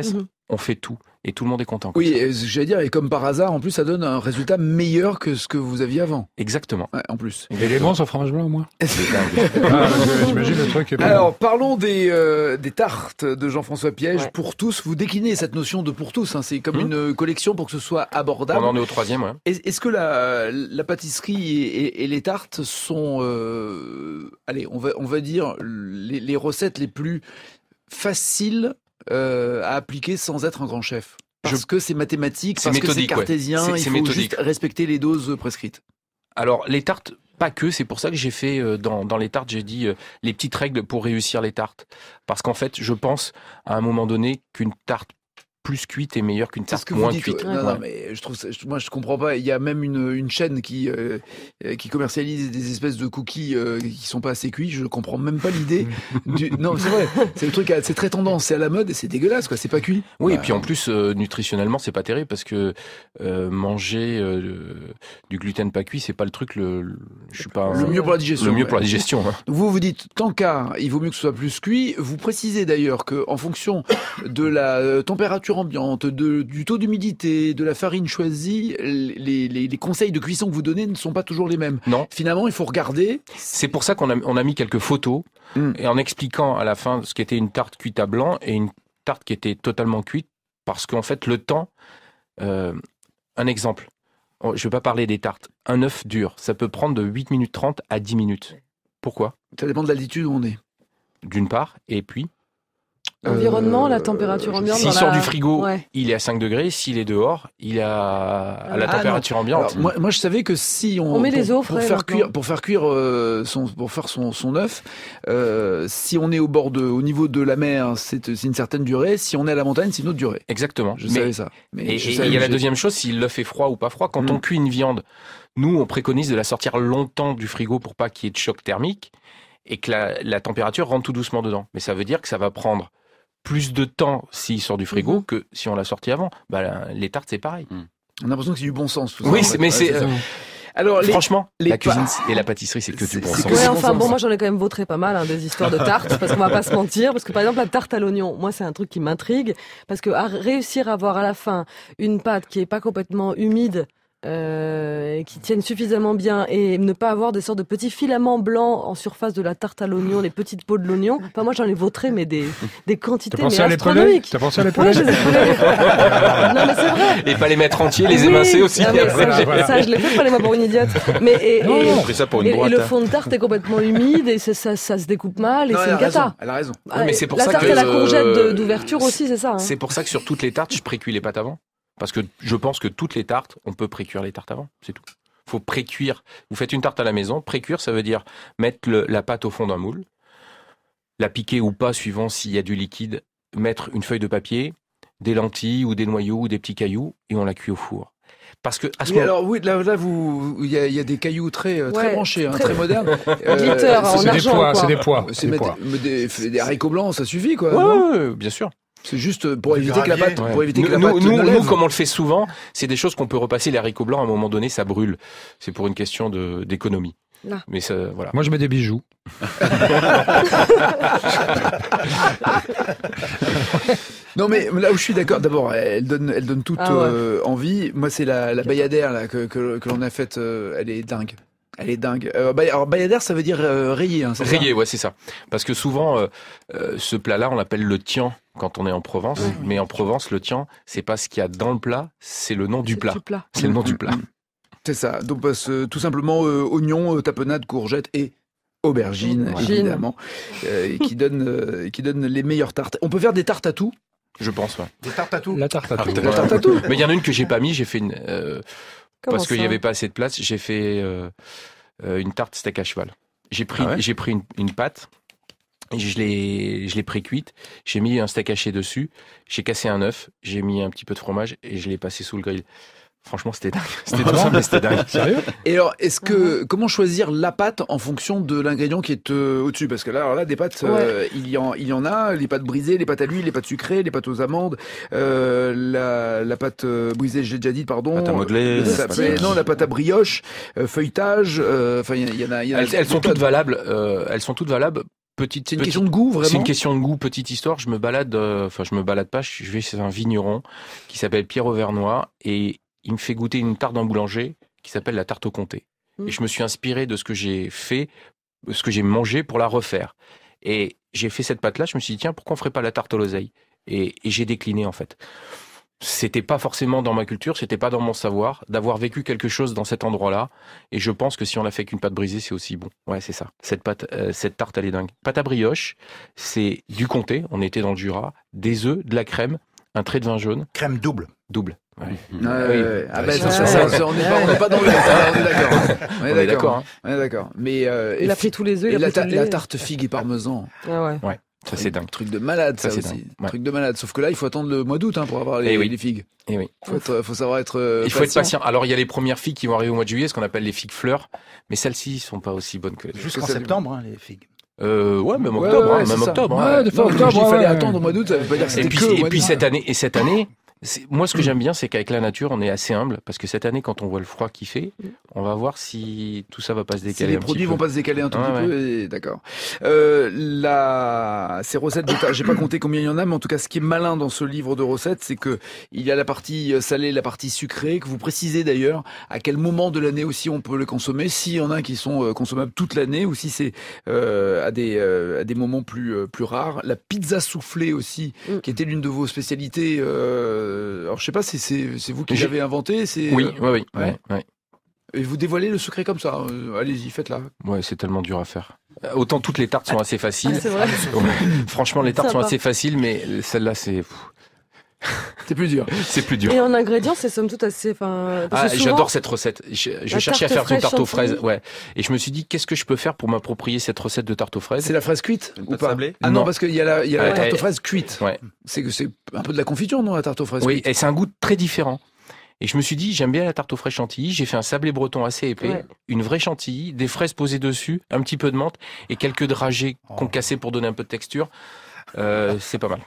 Speaker 4: on fait tout. Et tout le monde est content.
Speaker 1: Oui, j'allais dire, et comme par hasard, en plus, ça donne un résultat meilleur que ce que vous aviez avant.
Speaker 4: Exactement.
Speaker 1: Ouais, en plus.
Speaker 3: Il est bon, son fromage blanc, au moins.
Speaker 1: C'est
Speaker 3: dingue. J'imagine le truc est pas
Speaker 1: Alors, parlons des tartes de Jean-François Piège.
Speaker 2: Ouais.
Speaker 1: Pour tous, vous déclinez cette notion de pour tous. Hein. C'est comme une collection pour que ce soit abordable.
Speaker 4: On en est au 3e, ouais.
Speaker 1: Est-ce que la pâtisserie et les tartes sont, allez, on va dire les recettes les plus faciles à appliquer sans être un grand chef? Parce que c'est mathématique, parce que c'est cartésien, il faut juste respecter les doses prescrites.
Speaker 4: Alors, les tartes, pas que, c'est pour ça que j'ai fait, dans les tartes, j'ai dit les petites règles pour réussir les tartes. Parce qu'en fait, je pense, à un moment donné, qu'une tarte plus cuite est meilleure qu'une tarte moins cuite.
Speaker 1: Non, mais je trouve ça, moi je comprends pas. Il y a même une chaîne qui commercialise des espèces de cookies qui sont pas assez cuits. Je comprends même pas l'idée. Non, c'est vrai. C'est le truc, c'est très tendance, c'est à la mode et c'est dégueulasse, quoi. C'est pas cuit.
Speaker 4: Oui, et puis en plus nutritionnellement c'est pas terrible parce que manger du gluten pas cuit c'est pas le truc le
Speaker 1: mieux pour la digestion.
Speaker 4: Le mieux pour la digestion. Hein.
Speaker 1: Vous dites tant qu'à, il vaut mieux que ce soit plus cuit. Vous précisez d'ailleurs que en fonction de la température ambiante, du taux d'humidité, de la farine choisie, les conseils de cuisson que vous donnez ne sont pas toujours les mêmes.
Speaker 4: Non.
Speaker 1: Finalement, il faut regarder.
Speaker 4: C'est pour ça qu'on a mis quelques photos et en expliquant à la fin ce qu'était une tarte cuite à blanc et une tarte qui était totalement cuite parce qu'en fait le temps. Un exemple. Je vais pas parler des tartes. Un œuf dur, ça peut prendre de 8 minutes 30 à 10 minutes. Pourquoi ?
Speaker 1: Ça dépend de l'altitude où on est.
Speaker 4: D'une part, et puis
Speaker 2: L'environnement, la température ambiante.
Speaker 4: S'il sort du frigo, il est à 5 degrés. S'il est dehors, il est à la température ambiante.
Speaker 1: Alors, moi, je savais que si on
Speaker 2: met les eaux frais
Speaker 1: pour faire cuire son œuf, si on est au niveau de la mer, c'est une certaine durée. Si on est à la montagne, c'est une autre durée.
Speaker 4: Exactement.
Speaker 1: Je savais ça.
Speaker 4: Et il y a la deuxième chose, si l'œuf est froid ou pas froid. Quand on cuit une viande, nous, on préconise de la sortir longtemps du frigo pour pas qu'il y ait de choc thermique et que la température rentre tout doucement dedans. Mais ça veut dire que ça va prendre plus de temps s'il sort du frigo que si on l'a sorti avant. Les tartes, c'est pareil.
Speaker 1: On a l'impression que c'est du bon sens. Tout ça,
Speaker 4: oui, mais c'est...
Speaker 1: Alors,
Speaker 4: franchement, la cuisine et la pâtisserie, c'est que du bon sens.
Speaker 2: Ouais, enfin, bon, moi, j'en ai quand même vautré pas mal, des histoires de tartes, parce qu'on va pas se mentir. Parce que, par exemple, la tarte à l'oignon, moi, c'est un truc qui m'intrigue. Parce que réussir à avoir à la fin une pâte qui est pas complètement humide, qui tiennent suffisamment bien et ne pas avoir des sortes de petits filaments blancs en surface de la tarte à l'oignon, les petites peaux de l'oignon. Enfin, moi, j'en ai vautré, mais des quantités astronomiques.
Speaker 3: T'as pensé à l'épaulet?
Speaker 2: Ouais, non, mais c'est vrai.
Speaker 4: Et pas les mettre entiers, les émincer aussi.
Speaker 2: Ça, je l'ai fait, prenez-moi pour une idiote. Mais, et le fond de tarte est complètement humide et ça se découpe mal et c'est une cata.
Speaker 1: Elle a raison.
Speaker 4: Mais c'est pour
Speaker 2: la
Speaker 4: ça
Speaker 2: tarte et la courgette d'ouverture aussi, c'est ça. Hein.
Speaker 4: C'est pour ça que sur toutes les tartes, je précuis les pâtes avant. Parce que je pense que toutes les tartes, on peut précuire les tartes avant, c'est tout. Faut précuire. Vous faites une tarte à la maison, précuire, ça veut dire mettre la pâte au fond d'un moule, la piquer ou pas, suivant s'il y a du liquide, mettre une feuille de papier, des lentilles ou des noyaux ou des petits cailloux, et on la cuit au four. Parce que à ce moment...
Speaker 1: alors oui, là il y a des cailloux très branchés, très modernes.
Speaker 2: Glitter en argent.
Speaker 3: C'est des pois.
Speaker 1: Des haricots blancs, ça suffit quoi.
Speaker 4: Ouais, bien sûr.
Speaker 1: C'est juste pour éviter que la pâte,
Speaker 4: nous, comme on le fait souvent, c'est des choses qu'on peut repasser. Les haricots blancs, à un moment donné, ça brûle. C'est pour une question d'économie.
Speaker 2: Là.
Speaker 4: Mais ça, voilà.
Speaker 3: Moi, je mets des bijoux.
Speaker 1: Non, mais là où je suis d'accord, d'abord, elle donne toute envie. Moi, c'est la bayadère là que l'on a faite. Elle est dingue. Elle est dingue. Alors bayadère, ça veut dire rayé. Hein,
Speaker 4: rayé, ouais, c'est ça. Parce que souvent, ce plat-là, on l'appelle le tian quand on est en Provence. Ouais. Mais en Provence, le tian, c'est pas ce qu'il y a dans le plat, c'est le nom du plat. C'est le nom du plat.
Speaker 1: C'est ça. Donc tout simplement oignons, tapenade, courgettes et aubergines, évidemment, qui donnent les meilleures tartes. On peut faire des tartes à tout.
Speaker 4: Je pense, ouais.
Speaker 6: Des tartes à tout.
Speaker 3: La tarte à tout.
Speaker 1: La tarte à tout.
Speaker 4: Mais il y en a une que j'ai pas mis. J'ai fait une. Parce qu'il n'y avait pas assez de place, j'ai fait une tarte steak à cheval. J'ai pris une pâte, et je l'ai pré-cuite, j'ai mis un steak haché dessus, j'ai cassé un œuf, j'ai mis un petit peu de fromage et je l'ai passé sous le grill. Franchement, c'était dingue. C'était tout simple, mais c'était dingue.
Speaker 3: Sérieux ?
Speaker 1: Et alors, comment choisir la pâte en fonction de l'ingrédient qui est au-dessus ? Parce que là, des pâtes, il y en a, les pâtes brisées, les pâtes à l'huile, les pâtes sucrées, les pâtes aux amandes, la pâte brisée, j'ai déjà dit, pardon.
Speaker 5: Pâte à modeler.
Speaker 1: La pâte à brioche, feuilletage, il y en a.
Speaker 4: Elles sont toutes valables. Elles sont toutes valables petite.
Speaker 1: C'est une question de goût, vraiment.
Speaker 4: C'est une question de goût. Petite histoire. Je me balade pas. Je vais chez un vigneron qui s'appelle Pierre Auvernois et il me fait goûter une tarte d'un boulanger qui s'appelle la tarte au comté. Et je me suis inspiré de ce que j'ai fait, de ce que j'ai mangé pour la refaire. Et j'ai fait cette pâte-là. Je me suis dit tiens, pourquoi on ferait pas la tarte à l'oseille ? Et j'ai décliné en fait. C'était pas forcément dans ma culture, c'était pas dans mon savoir d'avoir vécu quelque chose dans cet endroit-là. Et je pense que si on l'a fait qu'une pâte brisée, c'est aussi bon. Ouais, c'est ça. Cette tarte, elle est dingue. Pâte à brioche, c'est du comté. On était dans le Jura, des œufs, de la crème, un trait de vin jaune.
Speaker 6: Crème double.
Speaker 4: Ouais.
Speaker 1: On n'est pas dans le on est d'accord. On est d'accord. Mais
Speaker 2: il a pris tous les œufs.
Speaker 1: Et la tarte figue et parmesan.
Speaker 4: Ouais. Ça, c'est dingue.
Speaker 1: Truc de malade, ça aussi.
Speaker 4: Ouais.
Speaker 1: Truc de malade. Sauf que là, il faut attendre le mois d'août pour avoir les figues.
Speaker 4: Et oui.
Speaker 1: Faut savoir être
Speaker 4: il faut être patient. Alors, il y a les premières figues qui vont arriver au mois de juillet, ce qu'on appelle les figues fleurs. Mais celles-ci sont pas aussi bonnes que les autres.
Speaker 6: Jusqu'en septembre, les figues.
Speaker 4: Même octobre. Même octobre.
Speaker 1: Des fois, octobre, il fallait attendre au mois d'août. Ça veut pas dire que c'était que
Speaker 4: et puis cette année, moi, ce que j'aime bien, c'est qu'avec la nature, on est assez humble, parce que cette année, quand on voit le froid qu'il fait, on va voir si tout ça va pas se décaler.
Speaker 1: Si les produits vont pas se décaler un tout petit peu, d'accord. Ces recettes de tarte, j'ai pas compté combien il y en a, mais en tout cas, ce qui est malin dans ce livre de recettes, c'est que il y a la partie salée, la partie sucrée, que vous précisez d'ailleurs à quel moment de l'année aussi on peut le consommer, s'il y en a qui sont consommables toute l'année, ou si c'est à des moments plus rares. La pizza soufflée aussi, qui était l'une de vos spécialités. Alors je sais pas si c'est vous qui l'avez inventé.
Speaker 4: Oui.
Speaker 1: Et vous dévoilez le secret comme ça. Allez-y, faites-la.
Speaker 4: Ouais, c'est tellement dur à faire. Autant toutes les tartes sont assez faciles.
Speaker 2: C'est vrai.
Speaker 4: Franchement, les tartes sont assez faciles, mais celle-là, c'est
Speaker 1: plus dur.
Speaker 4: C'est plus dur.
Speaker 2: Et en ingrédients, c'est somme toute assez.
Speaker 4: J'adore cette recette. Je cherchais à faire une tarte aux fraises. Ouais. Et je me suis dit, qu'est-ce que je peux faire pour m'approprier cette recette de tarte aux fraises ?
Speaker 1: C'est la fraise cuite ou pas ?
Speaker 5: Sablée ?
Speaker 1: Ah non, parce qu'il y a la tarte aux fraises cuite.
Speaker 4: Ouais.
Speaker 1: C'est un peu de la confiture, non, la tarte aux fraises
Speaker 4: cuite ?
Speaker 1: Oui,
Speaker 4: et c'est un goût très différent. Et je me suis dit, j'aime bien la tarte aux fraises chantilly. J'ai fait un sablé breton assez épais, une vraie chantilly, des fraises posées dessus, un petit peu de menthe et quelques dragées concassées pour donner un peu de texture. C'est pas mal.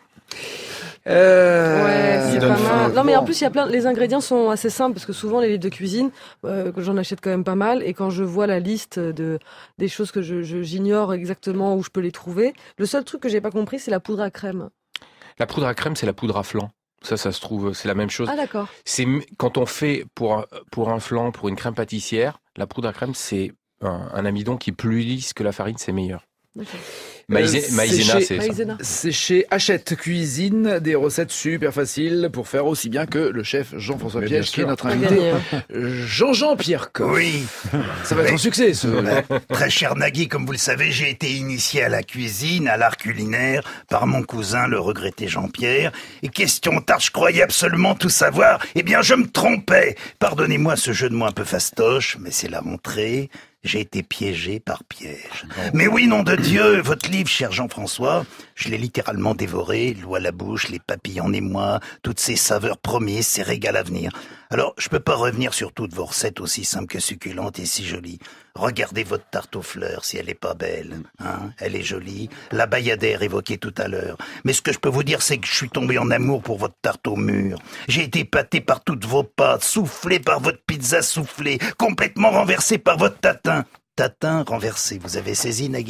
Speaker 2: C'est pas mal. Non, mais en plus, les ingrédients sont assez simples parce que souvent les livres de cuisine, que j'en achète quand même pas mal, et quand je vois la liste des choses que j'ignore exactement où je peux les trouver, le seul truc que j'ai pas compris, c'est la poudre à crème. La poudre à crème, c'est la poudre à flan. Ça se trouve, c'est la même chose. Ah, d'accord.
Speaker 4: C'est quand on fait pour un flan, pour une crème pâtissière, la poudre à crème, c'est un amidon qui est plus lisse que la farine, c'est meilleur.
Speaker 2: D'accord.
Speaker 4: Maïzena, c'est ça.
Speaker 1: C'est chez Hachette Cuisine, des recettes super faciles pour faire aussi bien que le chef Jean-François Piège, qui est notre invité. Jean-Jean Pierre Coff.
Speaker 6: Oui.
Speaker 1: Ça va être un succès, ce.
Speaker 6: Très cher Nagui, comme vous le savez, j'ai été initié à la cuisine, à l'art culinaire, par mon cousin, le regretté Jean-Pierre. Et question tarte, je croyais absolument tout savoir. Eh bien, je me trompais. Pardonnez-moi ce jeu de mots un peu fastoche, mais c'est la rentrée. J'ai été piégé par piège. Mais oui, nom de Dieu, votre livre, cher Jean-François, je l'ai littéralement dévoré, l'eau à la bouche, les papilles en émoi, toutes ces saveurs promises, ces régals à venir. Alors, je peux pas revenir sur toutes vos recettes aussi simples que succulentes et si jolies. Regardez votre tarte aux fleurs, si elle est pas belle, hein, elle est jolie. La bayadère évoquée tout à l'heure. Mais ce que je peux vous dire, c'est que je suis tombé en amour pour votre tarte au mûr. J'ai été épaté par toutes vos pâtes, soufflé par votre pizza soufflée, complètement renversé par votre tatin. Tatin renversé, vous avez saisi, Nagui ?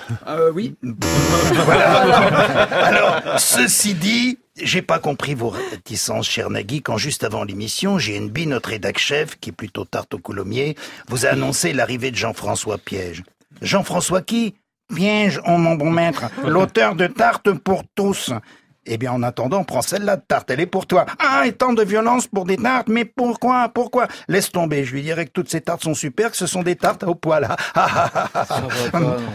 Speaker 1: Oui.
Speaker 6: Voilà. Alors, ceci dit, j'ai pas compris vos réticences, cher Nagui, quand juste avant l'émission, JNB, notre rédac-chef, qui est plutôt tarte au coulommiers, vous a annoncé l'arrivée de Jean-François Piège. Jean-François qui ? Piège, oh mon bon maître, l'auteur de Tarte pour tous. Eh bien, en attendant, prends celle-là de tarte, elle est pour toi. Ah, et tant de violence pour des tartes, mais pourquoi ? Laisse tomber, je lui dirais que toutes ces tartes sont super, que ce sont des tartes au poil.
Speaker 1: Ça va pas, non.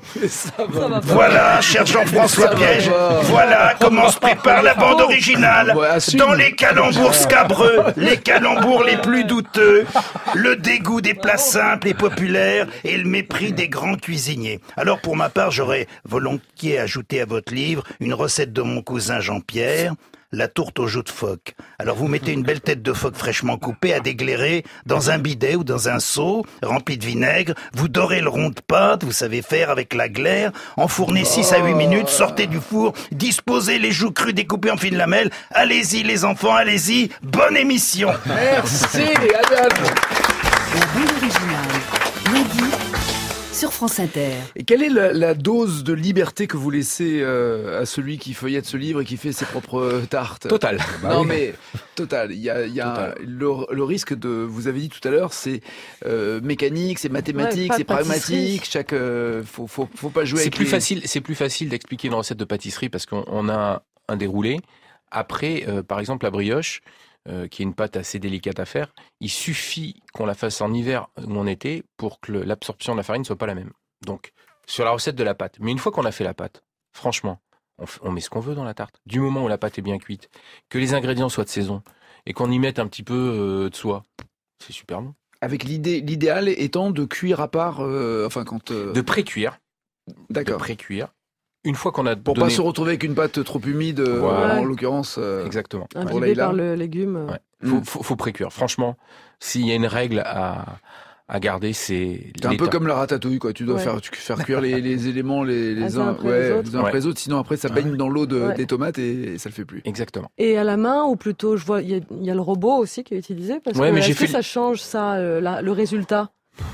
Speaker 1: Ça va pas.
Speaker 6: Voilà, cher Jean-François Piège, voilà comment se prépare la bande originale. Dans les calembours scabreux, les calembours les plus douteux, le dégoût des plats simples et populaires et le mépris des grands cuisiniers. Alors, pour ma part, j'aurais volontiers ajouté à votre livre une recette de mon cousin Jean-Pierre, la tourte aux joues de phoque. Alors vous mettez une belle tête de phoque fraîchement coupée à déglérer dans un bidet ou dans un seau rempli de vinaigre, vous dorez le rond de pâte, vous savez faire avec la glaire, enfournez 6 à 8 minutes, sortez du four, disposez les joues crues découpées en fines lamelles, allez-y les enfants, allez-y, bonne émission.
Speaker 1: Merci, Adam.
Speaker 7: La bande originale, Nagui, sur France Inter.
Speaker 1: Et quelle est la dose de liberté que vous laissez à celui qui feuillette ce livre et qui fait ses propres tartes?
Speaker 4: Total.
Speaker 1: Non mais total. Il y a le risque de. Vous avez dit tout à l'heure, c'est mécanique, c'est mathématique, c'est pragmatique. Faut pas jouer.
Speaker 4: C'est plus facile d'expliquer une recette de pâtisserie parce qu'on a un déroulé. Après, par exemple, la brioche, qui est une pâte assez délicate à faire, il suffit qu'on la fasse en hiver ou en été pour que l'absorption de la farine ne soit pas la même. Donc, sur la recette de la pâte. Mais une fois qu'on a fait la pâte, franchement, on met ce qu'on veut dans la tarte. Du moment où la pâte est bien cuite, que les ingrédients soient de saison et qu'on y mette un petit peu de soie, c'est super bon.
Speaker 1: Avec l'idéal étant de cuire à part,
Speaker 4: de pré-cuire.
Speaker 1: D'accord.
Speaker 4: De pré-cuire. Une fois qu'on a
Speaker 1: pour pas se retrouver avec une pâte trop humide, en l'occurrence.
Speaker 4: Exactement.
Speaker 2: Imbibée par le légume.
Speaker 4: Ouais. Faut pré-cuire. Franchement, s'il y a une règle à garder, c'est
Speaker 1: un peu comme la ratatouille, quoi. Tu dois faire cuire les éléments les uns après les autres, sinon après ça baigne dans l'eau des tomates et ça le fait plus.
Speaker 4: Exactement.
Speaker 2: Et à la main, ou plutôt, je vois, il y a le robot aussi qui est utilisé, parce que est-ce que ça change ça, le résultat?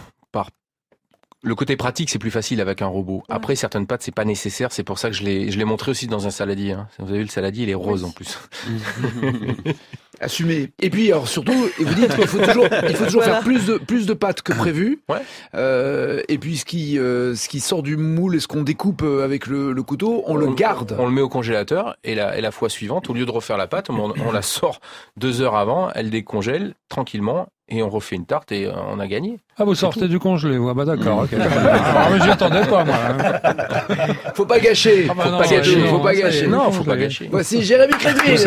Speaker 4: Le côté pratique, c'est plus facile avec un robot. Ouais. Après, certaines pâtes, c'est pas nécessaire. C'est pour ça que je l'ai montré aussi dans un saladier. Hein. Vous avez vu, le saladier, il est rose en plus.
Speaker 1: Assumé. Et puis, alors surtout, vous dites qu'il faut toujours faire plus de pâtes que prévu.
Speaker 4: Ouais.
Speaker 1: Et puis, ce qui sort du moule et ce qu'on découpe avec le couteau, on le garde.
Speaker 4: On le met au congélateur et la fois suivante, au lieu de refaire la pâte, on la sort 2 heures avant, elle décongèle tranquillement. Et on refait une tarte et on a gagné.
Speaker 3: Ah, vous sortez du congelé, ouais, bah d'accord. Okay. Alors, j'y attendais pas, moi.
Speaker 1: Faut pas gâcher. Faut pas gâcher.
Speaker 4: Non, faut pas gâcher.
Speaker 1: Voici Jérémy Crédville.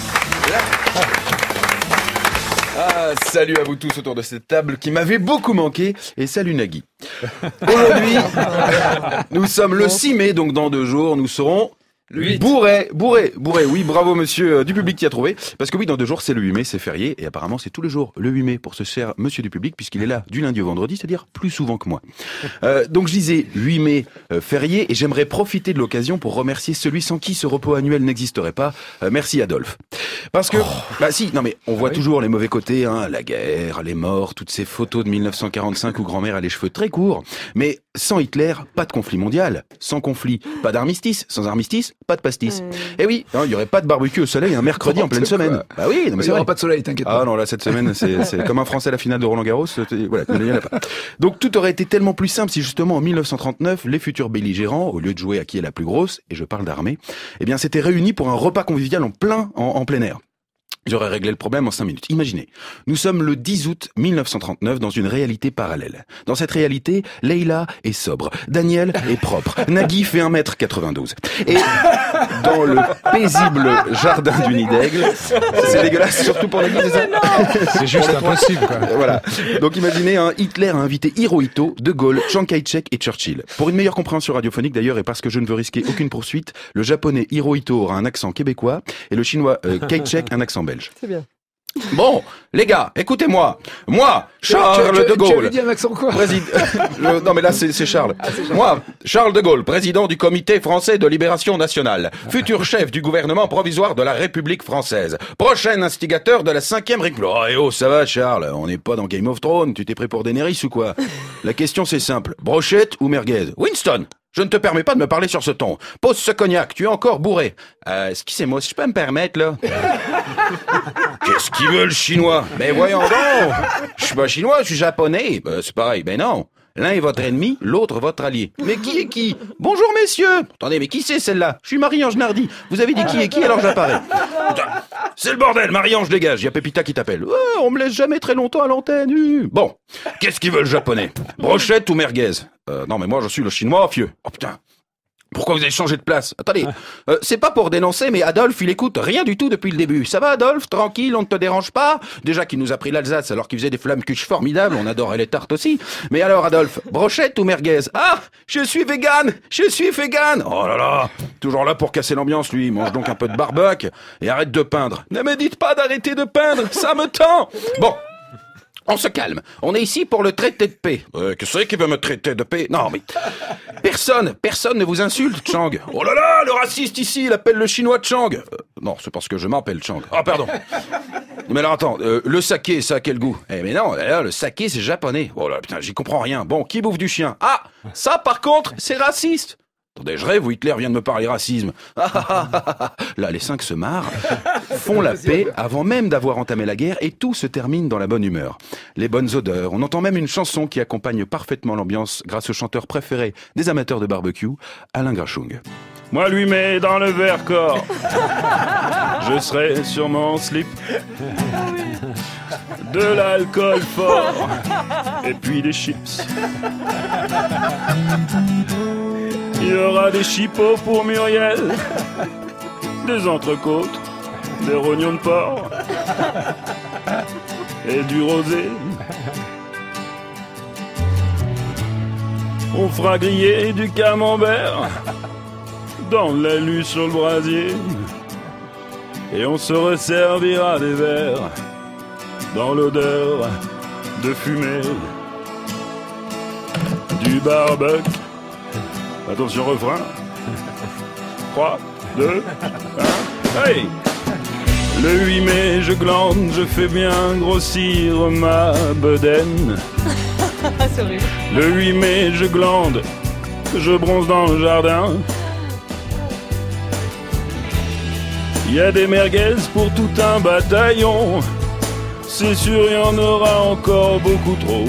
Speaker 5: Salut à vous tous autour de cette table qui m'avait beaucoup manqué. Et salut Nagui. Aujourd'hui, nous sommes le 6 mai, donc dans 2 jours, nous serons... Bourré, oui, bravo monsieur du public qui a trouvé. Parce que oui, dans 2 jours, c'est le 8 mai, c'est férié. Et apparemment, c'est tous les jours le 8 mai pour ce cher monsieur du public, puisqu'il est là du lundi au vendredi, c'est-à-dire plus souvent que moi. Donc je disais 8 mai férié, et j'aimerais profiter de l'occasion pour remercier celui sans qui ce repos annuel n'existerait pas. Merci Adolphe. Parce que, on voit toujours les mauvais côtés, hein, la guerre, les morts, toutes ces photos de 1945 où grand-mère a les cheveux très courts. Mais sans Hitler, pas de conflit mondial. Sans conflit, pas d'armistice. Sans armistice, pas de pastis. Et oui, il y aurait pas de barbecue au soleil un mercredi en pleine semaine. Bah oui, non, mais
Speaker 1: il y aura pas de soleil, t'inquiète pas.
Speaker 5: Ah non, là cette semaine, c'est comme un Français à la finale de Roland Garros. Voilà, il y en a pas. Donc tout aurait été tellement plus simple si justement en 1939, les futurs belligérants, au lieu de jouer à qui est la plus grosse, et je parle d'armée, eh bien s'étaient réunis pour un repas convivial en plein air. J'aurais réglé le problème en 5 minutes. Imaginez, nous sommes le 10 août 1939 dans une réalité parallèle. Dans cette réalité, Leïla est sobre, Daniel est propre, Nagui fait 1m92. Et dans le paisible jardin du Nid d'Aigle, c'est dégueulasse, surtout pour Nagui, c'est ça?
Speaker 3: C'est juste impossible, quoi.
Speaker 5: Voilà. Donc imaginez, Hitler a invité Hirohito, De Gaulle, Chiang Kai-shek et Churchill. Pour une meilleure compréhension radiophonique d'ailleurs, et parce que je ne veux risquer aucune poursuite, le japonais Hirohito aura un accent québécois et le chinois Kai-shek un accent belge.
Speaker 2: C'est bien.
Speaker 5: Bon, les gars, écoutez-moi. Moi, Charles de Gaulle.
Speaker 1: Tu avais dit un accent quoi?
Speaker 5: Non, mais là, c'est Charles. Moi, Charles de Gaulle, président du Comité français de libération nationale, futur chef du gouvernement provisoire de la République française, prochain instigateur de la 5e République. Oh, ça va, Charles. On n'est pas dans Game of Thrones. Tu t'es pris pour Daenerys ou quoi? La question, c'est simple. Brochette ou merguez? Winston, je ne te permets pas de me parler sur ce ton. Pose ce cognac, tu es encore bourré. Excusez-moi, si je peux me permettre, là. Qu'est-ce qu'il veut, le chinois? Ben voyons donc. Je suis pas chinois, je suis japonais. C'est pareil. Ben non. L'un est votre ennemi, l'autre votre allié. Mais qui est qui? Bonjour, messieurs. Attendez, mais qui c'est celle-là? Je suis Marie-Ange Nardi. Vous avez dit qui est qui, alors j'apparais. C'est le bordel, Marie-Ange, dégage. Il y a Pépita qui t'appelle. On me laisse jamais très longtemps à l'antenne. Bon. Qu'est-ce qu'il veut, le japonais? Brochette ou merguez? Non, mais moi, je suis le chinois, fieux. Oh putain. Pourquoi vous avez changé de place? Attendez, c'est pas pour dénoncer, mais Adolphe, il écoute rien du tout depuis le début. Ça va, Adolphe? Tranquille, on ne te dérange pas? Déjà qu'il nous a pris l'Alsace alors qu'il faisait des flammes-cuches formidables, on adorait les tartes aussi. Mais alors, Adolphe, brochette ou merguez? Ah, je suis vegan! Oh là là! Toujours là pour casser l'ambiance, lui. Mange donc un peu de barbecue et arrête de peindre. Ne me dites pas d'arrêter de peindre, ça me tend! Bon. On se calme. On est ici pour le traité de paix. Qu'est-ce qui veut me traiter de paix? Non, mais personne ne vous insulte, Chang. Oh là là, le raciste ici, il appelle le chinois Chang. Non, c'est parce que je m'appelle Chang. Ah, pardon. Mais alors attends, le saké, ça a quel goût? Mais non, là, le saké c'est japonais. Oh là, putain, j'y comprends rien. Bon, qui bouffe du chien? Ah, ça par contre, c'est raciste. Attendez, je rêve où Hitler vient de me parler racisme. Là, les 5 se marrent, font la paix avant même d'avoir entamé la guerre et tout se termine dans la bonne humeur. Les bonnes odeurs, on entend même une chanson qui accompagne parfaitement l'ambiance grâce au chanteur préféré des amateurs de barbecue, Alain Grachung. Moi lui mets dans le Vercors, je serai sur mon slip, de l'alcool fort et puis des chips. Il y aura des chipots pour Muriel, des entrecôtes, des rognons de porc et du rosé. On fera griller du camembert dans l'alu sur le brasier et on se resservira des verres dans l'odeur de fumée du barbecue. Attention, refrain. 3, 2, 1, hey! Le 8 mai, je glande, je fais bien grossir ma bedaine.
Speaker 2: C'est horrible.
Speaker 5: Le 8 mai, je glande, je bronze dans le jardin. Il y a des merguez pour tout un bataillon. C'est sûr, il y en aura encore beaucoup trop.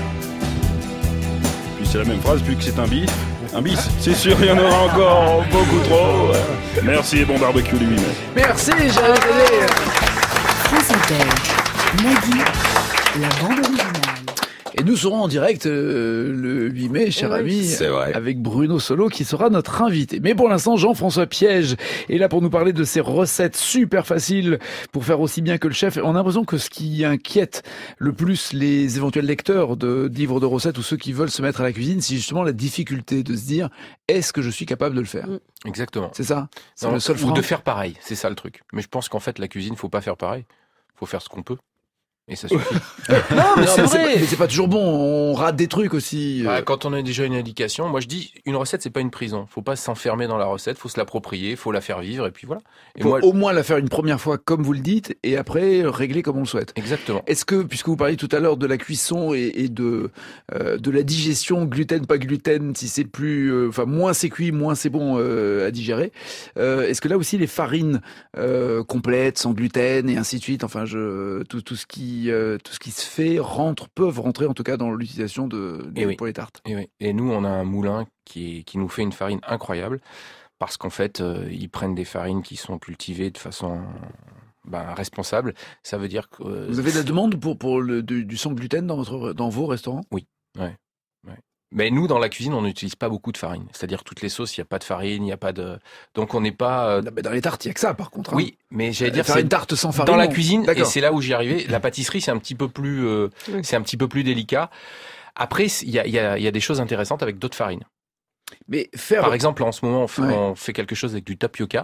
Speaker 5: Puis c'est la même phrase, plus que c'est un bif. Un bis, c'est sûr, il y en aura encore beaucoup trop. Merci et bon barbecue le 8 mai.
Speaker 1: Merci, Gérard René.
Speaker 7: France Inter, Nagui, la bande originale.
Speaker 1: Et nous serons en direct le 8 mai, cher ami,
Speaker 5: c'est vrai.
Speaker 1: avec Bruno Solo qui sera notre invité. Mais pour l'instant, Jean-François Piège est là pour nous parler de ces recettes super faciles pour faire aussi bien que le chef. On a l'impression que ce qui inquiète le plus les éventuels lecteurs de livres de recettes ou ceux qui veulent se mettre à la cuisine, c'est justement la difficulté de se dire est-ce que je suis capable de le faire?
Speaker 4: Exactement.
Speaker 1: C'est ça? C'est
Speaker 4: Non,
Speaker 1: le seul frein.
Speaker 4: ou de faire pareil, c'est ça le truc. Mais je pense qu'en fait, la cuisine, faut pas faire pareil. Faut faire ce qu'on peut. Et ça suffit.
Speaker 1: Non, mais c'est pas toujours bon. On rate des trucs aussi.
Speaker 4: Quand on a déjà une indication, moi je dis, une recette, c'est pas une prison. Faut pas s'enfermer dans la recette, faut se l'approprier, faut la faire vivre, et puis voilà. Et
Speaker 1: faut au moins la faire une première fois comme vous le dites, et après régler comme on le souhaite.
Speaker 4: Exactement.
Speaker 1: Est-ce que, puisque vous parliez tout à l'heure de la cuisson et de la digestion, gluten, pas gluten, si c'est plus, moins c'est cuit, moins c'est bon à digérer. Est-ce que là aussi les farines complètes, sans gluten et ainsi de suite, tout ce qui se fait peuvent rentrer en tout cas dans l'utilisation pour les tartes.
Speaker 4: Et nous, on a un moulin qui nous fait une farine incroyable parce qu'en fait, ils prennent des farines qui sont cultivées de façon responsable. Ça veut dire que
Speaker 1: vous avez de la demande pour du sans gluten dans vos restaurants?
Speaker 4: Oui. Ouais. Mais nous, dans la cuisine, on n'utilise pas beaucoup de farine. C'est-à-dire toutes les sauces, il n'y a pas de farine, il n'y a pas de... Donc on n'est pas...
Speaker 1: Dans les tartes, il n'y a que ça, par contre.
Speaker 4: Oui, mais j'allais dire...
Speaker 1: Faire une tarte sans farine.
Speaker 4: Dans la cuisine,
Speaker 1: D'accord.
Speaker 4: et c'est là où j'y arrivais, la pâtisserie, c'est un petit peu plus, délicat. Après, il y a des choses intéressantes avec d'autres farines.
Speaker 1: Mais
Speaker 4: Par exemple, en ce moment, on fait quelque chose avec du tapioca.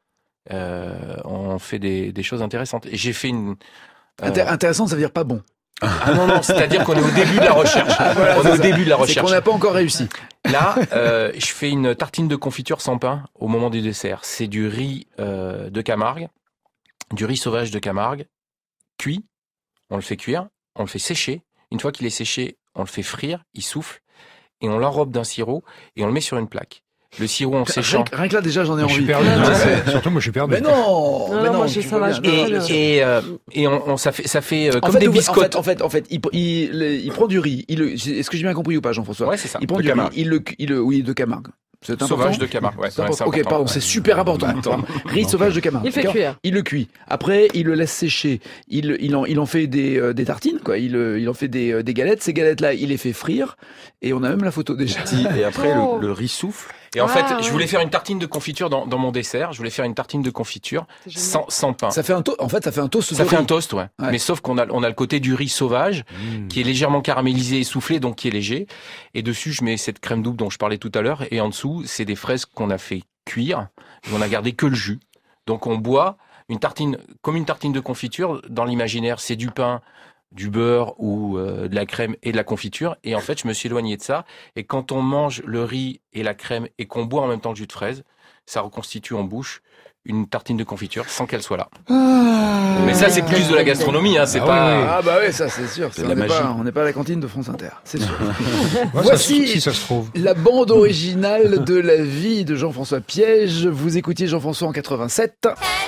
Speaker 4: On fait des choses intéressantes. Et j'ai fait une...
Speaker 1: Intéressant, ça veut dire pas bon.
Speaker 4: Ah non, c'est-à-dire qu'on est au début de la recherche.
Speaker 1: C'est qu'on n'a pas encore réussi.
Speaker 4: Là, je fais une tartine de confiture sans pain au moment du dessert. C'est du riz de Camargue, du riz sauvage de Camargue, cuit. On le fait cuire, on le fait sécher. Une fois qu'il est séché, on le fait frire, il souffle, et on l'enrobe d'un sirop, et on le met sur une plaque. Le sirop en séchant.
Speaker 1: Rien que là, déjà, j'en ai envie.
Speaker 3: Je suis perdu. Surtout, moi, je suis perdu.
Speaker 1: Mais non,
Speaker 2: moi, ça va.
Speaker 4: Et ça fait comme des biscottes.
Speaker 1: En fait, il prend du riz. Est-ce que j'ai bien compris ou pas, Jean-François?
Speaker 4: Ouais, c'est ça.
Speaker 1: Il prend du riz. Oui, de Camargue.
Speaker 4: C'est sauvage de Camargue. Ouais,
Speaker 1: ok, pardon, c'est super important. Riz sauvage de Camargue.
Speaker 2: Il fait cuire.
Speaker 1: Il le cuit. Après, il le laisse sécher. Il en fait des tartines, quoi. Il en fait des galettes. Ces galettes-là, il les fait frire. Et on a même la photo déjà.
Speaker 5: Et après, le riz souffle.
Speaker 4: Et en fait, je voulais faire une tartine de confiture dans mon dessert. Je voulais faire une tartine de confiture sans pain.
Speaker 1: Ça fait un toast. En fait, ça fait un toast.
Speaker 4: Ça fait un toast, ouais. Mais sauf qu'on a le côté du riz sauvage qui est légèrement caramélisé et soufflé, donc qui est léger. Et dessus, je mets cette crème double dont je parlais tout à l'heure. Et en dessous, c'est des fraises qu'on a fait cuire. Et on a gardé que le jus. Donc on boit une tartine comme une tartine de confiture. Dans l'imaginaire, c'est du pain du beurre ou de la crème et de la confiture. Et en fait, je me suis éloigné de ça. Et quand on mange le riz et la crème et qu'on boit en même temps le jus de fraise, ça reconstitue en bouche une tartine de confiture sans qu'elle soit là. Mais ça, c'est plus de la gastronomie, hein, c'est pas...
Speaker 1: Ah bah ouais, ça c'est sûr.
Speaker 5: C'est de la magie.
Speaker 1: On n'est pas à la cantine de France Inter, c'est sûr.
Speaker 3: Ouais,
Speaker 1: Voici
Speaker 3: si ça se trouve.
Speaker 1: la bande originale de la vie de Jean-François Piège. Vous écoutiez Jean-François en 87.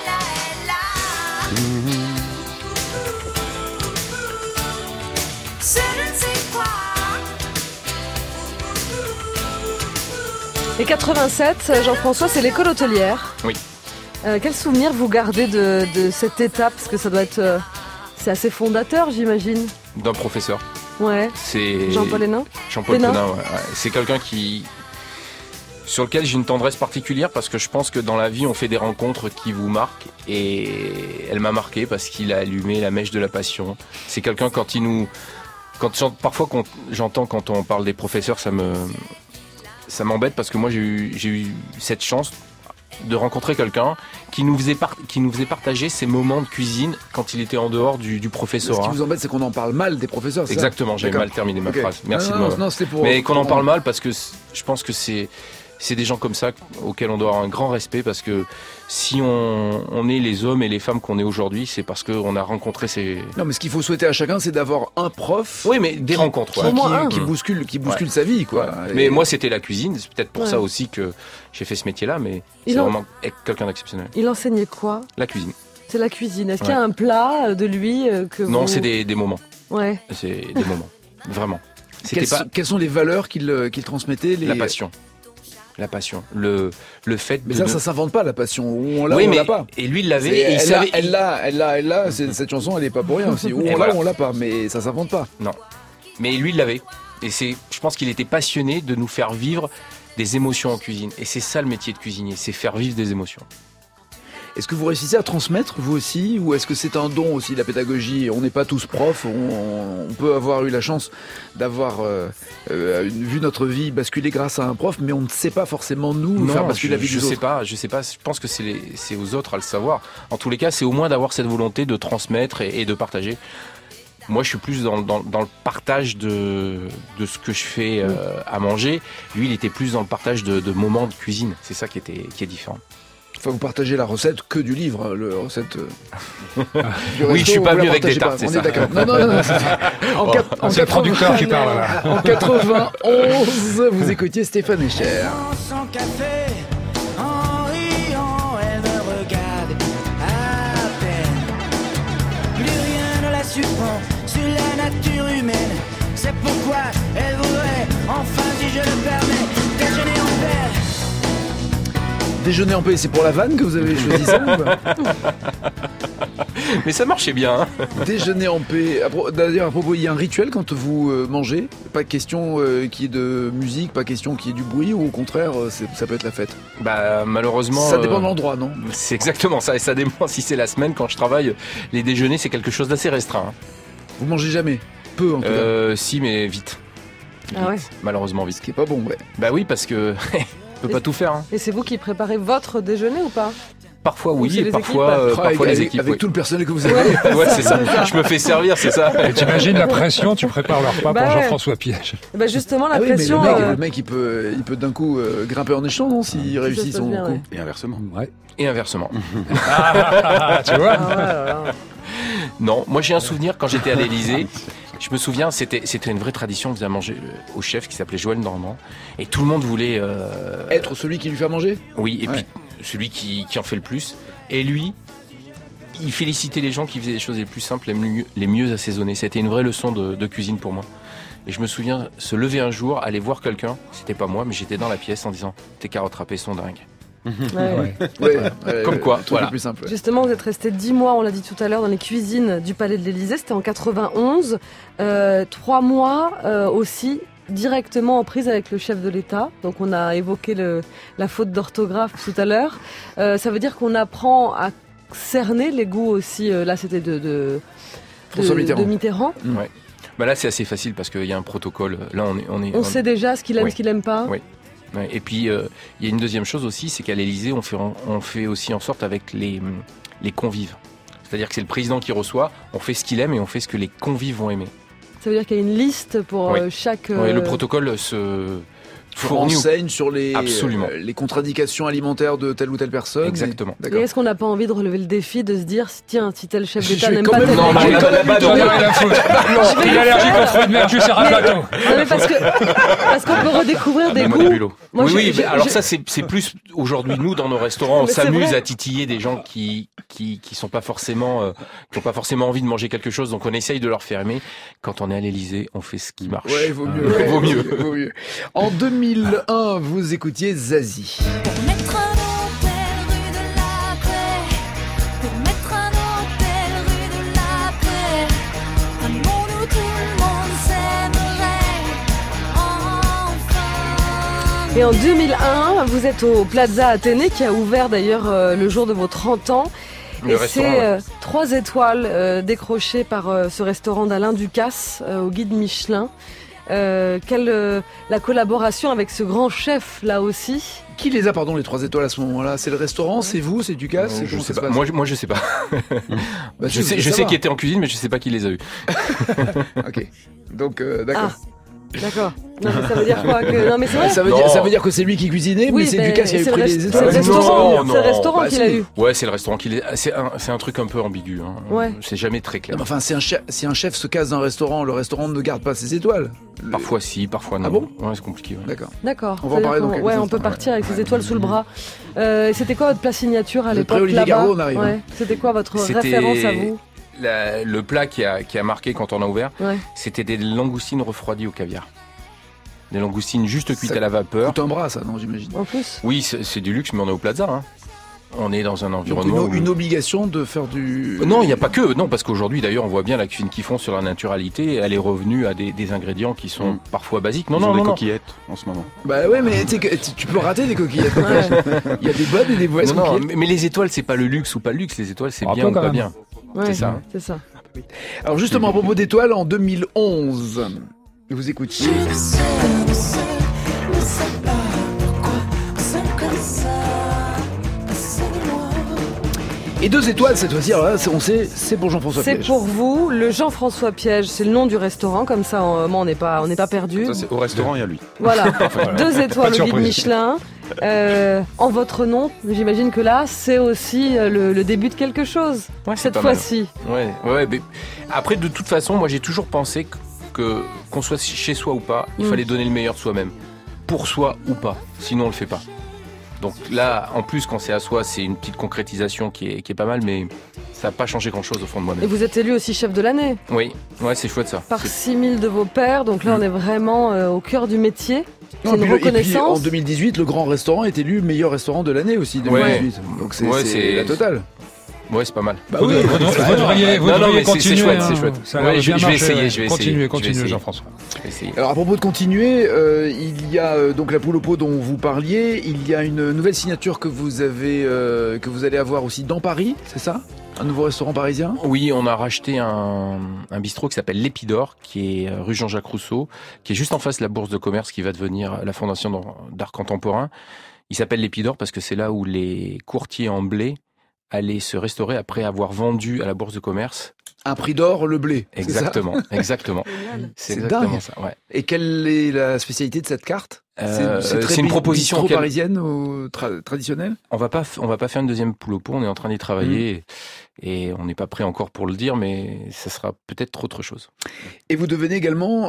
Speaker 2: Et 87, Jean-François, c'est l'école hôtelière.
Speaker 4: Oui.
Speaker 2: Quel souvenir vous gardez de cette étape? Parce que ça doit être... c'est assez fondateur, j'imagine.
Speaker 4: D'un professeur.
Speaker 2: Ouais.
Speaker 4: C'est
Speaker 2: Jean-Paul Hénin.
Speaker 4: Jean-Paul
Speaker 2: Hénin.
Speaker 4: Hénin, ouais. C'est quelqu'un sur lequel j'ai une tendresse particulière parce que je pense que dans la vie, on fait des rencontres qui vous marquent et elle m'a marqué parce qu'il a allumé la mèche de la passion. C'est quelqu'un parfois j'entends quand on parle des professeurs, ça m'embête parce que moi j'ai eu cette chance de rencontrer quelqu'un qui nous faisait partager ses moments de cuisine quand il était en dehors du professorat.
Speaker 1: Ce qui vous embête, c'est qu'on en parle mal des professeurs.
Speaker 4: Exactement, j'avais mal terminé ma phrase. Merci de me...
Speaker 1: Non, c'était pour...
Speaker 4: Mais qu'on en parle mal parce que je pense que c'est des gens comme ça auxquels on doit avoir un grand respect parce que si on est les hommes et les femmes qu'on est aujourd'hui, c'est parce qu'on a rencontré ces...
Speaker 1: Non, mais ce qu'il faut souhaiter à chacun, c'est d'avoir un prof...
Speaker 4: Oui, mais des rencontres.
Speaker 1: Qui bouscule sa vie, quoi.
Speaker 4: Ouais. Mais moi, c'était la cuisine. C'est peut-être pour ça aussi que j'ai fait ce métier-là, mais c'est vraiment quelqu'un d'exceptionnel.
Speaker 2: Il enseignait quoi?
Speaker 4: La cuisine.
Speaker 2: C'est la cuisine. Est-ce qu'il y a un plat de lui que vous...
Speaker 4: Non, c'est des moments.
Speaker 2: Ouais.
Speaker 4: C'est des moments. Vraiment.
Speaker 1: Quelles sont les valeurs qu'il transmettait?
Speaker 4: La passion. La passion, le fait.
Speaker 1: Mais ça s'invente pas, la passion. Où on l'a, on l'a pas.
Speaker 4: Et lui, il l'avait.
Speaker 1: Elle l'a. Cette chanson, elle est pas pour rien aussi. Où on l'a, on l'a pas. Mais ça s'invente pas.
Speaker 4: Non. Mais lui, il l'avait. Et je pense qu'il était passionné de nous faire vivre des émotions en cuisine. Et c'est ça le métier de cuisinier, c'est faire vivre des émotions.
Speaker 1: Est-ce que vous réussissez à transmettre, vous aussi, ou est-ce que c'est un don aussi, la pédagogie? On n'est pas tous profs, on peut avoir eu la chance d'avoir vu notre vie basculer grâce à un prof, mais on ne sait pas forcément nous faire basculer la vie des autres.
Speaker 4: Je sais pas, je pense que c'est aux autres à le savoir. En tous les cas, c'est au moins d'avoir cette volonté de transmettre et de partager. Moi, je suis plus dans le partage de ce que je fais à manger. Lui, il était plus dans le partage de moments de cuisine. C'est ça qui est différent.
Speaker 1: Enfin, vous partagez la recette que du livre, la recette.
Speaker 4: Oui, je suis pas venu avec des tartes, c'est ça.
Speaker 1: On est d'accord. Non.
Speaker 3: C'est le producteur qui parle là.
Speaker 1: En 91, vous écoutiez Stéphane Echer.
Speaker 8: Sans café, en riant, elle me regarde à peine. Plus rien ne la surprend sur la nature humaine. C'est pourquoi elle voudrait, enfin si je le permets, déjeuner en paix.
Speaker 1: Déjeuner en paix, c'est pour la vanne que vous avez choisi ça ou pas?
Speaker 4: Mais ça marchait bien. Hein.
Speaker 1: Déjeuner en paix. D'ailleurs, à propos, il y a un rituel quand vous mangez. Pas question qu'il y ait de musique, pas question qu'il y ait du bruit, ou au contraire, ça peut être la fête.
Speaker 4: Bah malheureusement.
Speaker 1: Ça dépend de l'endroit, non?
Speaker 4: C'est exactement ça. Et ça dépend si c'est la semaine. Quand je travaille, les déjeuners, c'est quelque chose d'assez restreint. Hein.
Speaker 1: Vous mangez jamais? Peu en tout cas.
Speaker 4: Si, mais vite.
Speaker 2: Ah ouais.
Speaker 4: Malheureusement vite.
Speaker 1: Ce qui est pas bon, ouais.
Speaker 4: Bah oui, parce que on peut pas tout faire. Hein.
Speaker 2: Et c'est vous qui préparez votre déjeuner ou pas?
Speaker 4: Parfois oui, et parfois les équipes.
Speaker 1: Avec tout le personnel que vous avez.
Speaker 4: Ouais, c'est ça. Je me fais servir, c'est ça.
Speaker 3: Et t'imagines la pression, tu prépares le repas pour Jean-François Piège.
Speaker 2: Bah justement, la pression.
Speaker 1: Mais le mec, il peut d'un coup grimper en échelon, non, s'il réussit son coup.
Speaker 2: Ouais.
Speaker 5: Et inversement.
Speaker 3: Ouais.
Speaker 4: Et inversement.
Speaker 3: Tu vois
Speaker 4: Non, moi j'ai un souvenir quand j'étais à l'Élysée. Je me souviens, c'était une vraie tradition. On faisait à manger au chef qui s'appelait Joël Normand. Et tout le monde voulait...
Speaker 1: Être celui qui lui fait manger?
Speaker 4: Oui, et puis celui qui en fait le plus. Et lui, il félicitait les gens qui faisaient les choses les plus simples, les mieux assaisonnées. C'était une vraie leçon de cuisine pour moi. Et je me souviens se lever un jour, aller voir quelqu'un. C'était pas moi, mais j'étais dans la pièce en disant « Tes carottes râpées sont dingues ». Comme quoi, voilà.
Speaker 1: Plus simple, ouais.
Speaker 2: Justement, vous êtes resté 10 mois, on l'a dit tout à l'heure, dans les cuisines du Palais de l'Élysée. C'était en 91. 3 mois aussi directement en prise avec le chef de l'État. Donc on a évoqué la faute d'orthographe tout à l'heure. Ça veut dire qu'on apprend à cerner les goûts aussi. Là, c'était de Mitterrand.
Speaker 4: Ouais. Bah là, c'est assez facile parce qu'il y a un protocole. Là,
Speaker 2: on sait déjà ce qu'il aime, ce qu'il aime pas.
Speaker 4: Oui. Ouais, et puis, il y a une deuxième chose aussi, c'est qu'à l'Élysée, on fait aussi en sorte avec les convives. C'est-à-dire que c'est le président qui reçoit, on fait ce qu'il aime et on fait ce que les convives vont aimer.
Speaker 2: Ça veut dire qu'il y a une liste pour chaque...
Speaker 4: Oui, le protocole se
Speaker 1: renseigne sur les contre-indications alimentaires de telle ou telle personne.
Speaker 4: Exactement.
Speaker 2: Et est-ce qu'on n'a pas envie de relever le défi de se dire, tiens, si tel chef d'État n'aime pas tel...
Speaker 3: Non, il est allergique aux fruits de mer, tu sers un plateau.
Speaker 2: Non, mais parce qu'on peut redécouvrir des goûts.
Speaker 4: Alors ça, c'est plus aujourd'hui, nous, dans nos restaurants, on s'amuse à titiller des gens qui sont pas forcément, qui ont pas forcément envie de manger quelque chose, donc on essaye de leur faire aimer. Quand on est à l'Élysée, on fait ce qui marche.
Speaker 1: Ouais, vaut mieux. En 2001, vous écoutiez Zazie.
Speaker 9: Pour mettre un hôtel rue de la Paix, pour mettre un hôtel rue de la Paix, un monde où tout le monde s'aimerait enfin.
Speaker 2: Et en 2001, vous êtes au Plaza Athénée qui a ouvert d'ailleurs le jour de vos 30 ans. Et c'est 3 étoiles décrochées par ce restaurant d'Alain Ducasse au guide Michelin. La collaboration avec ce grand chef là aussi.
Speaker 1: Qui les a, les 3 étoiles à ce moment-là? C'est le restaurant, c'est vous, c'est Ducasse?
Speaker 4: Je sais pas. Moi, je sais pas. Je sais qui était en cuisine, mais je sais pas qui les a eus.
Speaker 1: Ok. Donc, d'accord.
Speaker 2: D'accord. Non, mais ça veut dire quoi que... Non, mais c'est vrai.
Speaker 1: Ça veut dire que c'est lui qui cuisinait, mais c'est Ducasse qui a eu pris les étoiles.
Speaker 2: C'est le restaurant qui l'a eu.
Speaker 4: Ouais, c'est le restaurant qui l'a. C'est un truc un peu ambigu. Hein.
Speaker 2: Ouais.
Speaker 4: C'est jamais très clair.
Speaker 1: Non, enfin, si un chef se casse d'un restaurant, le restaurant ne garde pas ses étoiles.
Speaker 4: Parfois si, parfois non.
Speaker 1: Ah bon?
Speaker 4: Ouais, c'est compliqué. Ouais.
Speaker 1: D'accord.
Speaker 2: On va en parler donc. Ouais, on peut partir avec ses étoiles sous le bras. C'était quoi votre plat signature à l'époque
Speaker 1: Olivier Garot, on arrive.
Speaker 2: Ouais. C'était quoi votre référence à vous?
Speaker 4: Le plat qui a marqué quand on a ouvert, c'était des langoustines refroidies au caviar. Des langoustines juste cuites à la vapeur.
Speaker 1: Tout un bras, ça, non, j'imagine.
Speaker 2: En plus.
Speaker 4: Oui, c'est du luxe, mais on est au Plaza. Hein. On est dans un environnement.
Speaker 1: Donc une obligation de faire du.
Speaker 4: Non, il n'y a pas que. Non, parce qu'aujourd'hui, d'ailleurs, on voit bien la cuisine qu'ils font sur la naturalité. Elle est revenue à des ingrédients qui sont parfois basiques. Non, des coquillettes en ce moment.
Speaker 1: Bah ouais, mais tu peux rater des coquillettes. Il y a des bonnes et des mauvaises coquillettes.
Speaker 4: Mais les étoiles, c'est pas le luxe ou pas le luxe. Les étoiles, c'est bien ou pas bien.
Speaker 2: Ouais, c'est ça.
Speaker 1: Alors justement, à propos d'étoiles, en 2011. Vous écoutiez.
Speaker 9: Je sais pas pourquoi c'est comme ça. C'est moi.
Speaker 1: Et 2 étoiles cette fois-ci, alors là, on sait, c'est pour Jean-François Piège.
Speaker 2: C'est pour vous, le Jean-François Piège, c'est le nom du restaurant, comme ça on n'est pas perdu.
Speaker 5: Ça, c'est au restaurant, il y a lui.
Speaker 2: Voilà, 2 étoiles au guide Michelin. En votre nom, j'imagine que là, c'est aussi le début de quelque chose, cette fois-ci.
Speaker 4: Ouais. Mais après, de toute façon, moi j'ai toujours pensé qu'on soit chez soi ou pas, il fallait donner le meilleur de soi-même. Pour soi ou pas, sinon on le fait pas. Donc là, en plus, quand c'est à soi, c'est une petite concrétisation qui est pas mal, mais ça n'a pas changé grand-chose au fond de moi-même.
Speaker 2: Et vous êtes élu aussi chef de l'année.
Speaker 4: Oui, c'est chouette ça.
Speaker 2: Par 6000 de vos pairs, donc là on est vraiment au cœur du métier. C'est une reconnaissance.
Speaker 1: Et puis, en 2018, le Grand Restaurant est élu meilleur restaurant de l'année aussi, 2018. Donc c'est la totale.
Speaker 4: Ouais, c'est pas mal.
Speaker 3: Bah oui, vous devriez continuer.
Speaker 4: C'est chouette. Je vais essayer.
Speaker 3: Continuez, Jean-François.
Speaker 1: Alors à propos de continuer, il y a donc la poule au pot dont vous parliez. Il y a une nouvelle signature que vous allez avoir aussi dans Paris, c'est ça? Un nouveau restaurant parisien?
Speaker 4: Oui, on a racheté un bistrot qui s'appelle l'Épidore, qui est rue Jean-Jacques Rousseau, qui est juste en face de la Bourse de Commerce, qui va devenir la Fondation d'Art Contemporain. Il s'appelle l'Épidore parce que c'est là où les courtiers en blé allaient se restaurer après avoir vendu à la Bourse de Commerce.
Speaker 1: Un prix d'or, le blé.
Speaker 4: Exactement. C'est exactement
Speaker 1: dingue.
Speaker 4: Ça. Ouais.
Speaker 1: Et quelle est la spécialité de cette carte?
Speaker 4: C'est une proposition
Speaker 1: parisienne ou traditionnelle.
Speaker 4: On va pas faire une deuxième poule au pot. On est en train d'y travailler et on n'est pas prêt encore pour le dire, mais ça sera peut-être autre chose.
Speaker 1: Et vous devenez également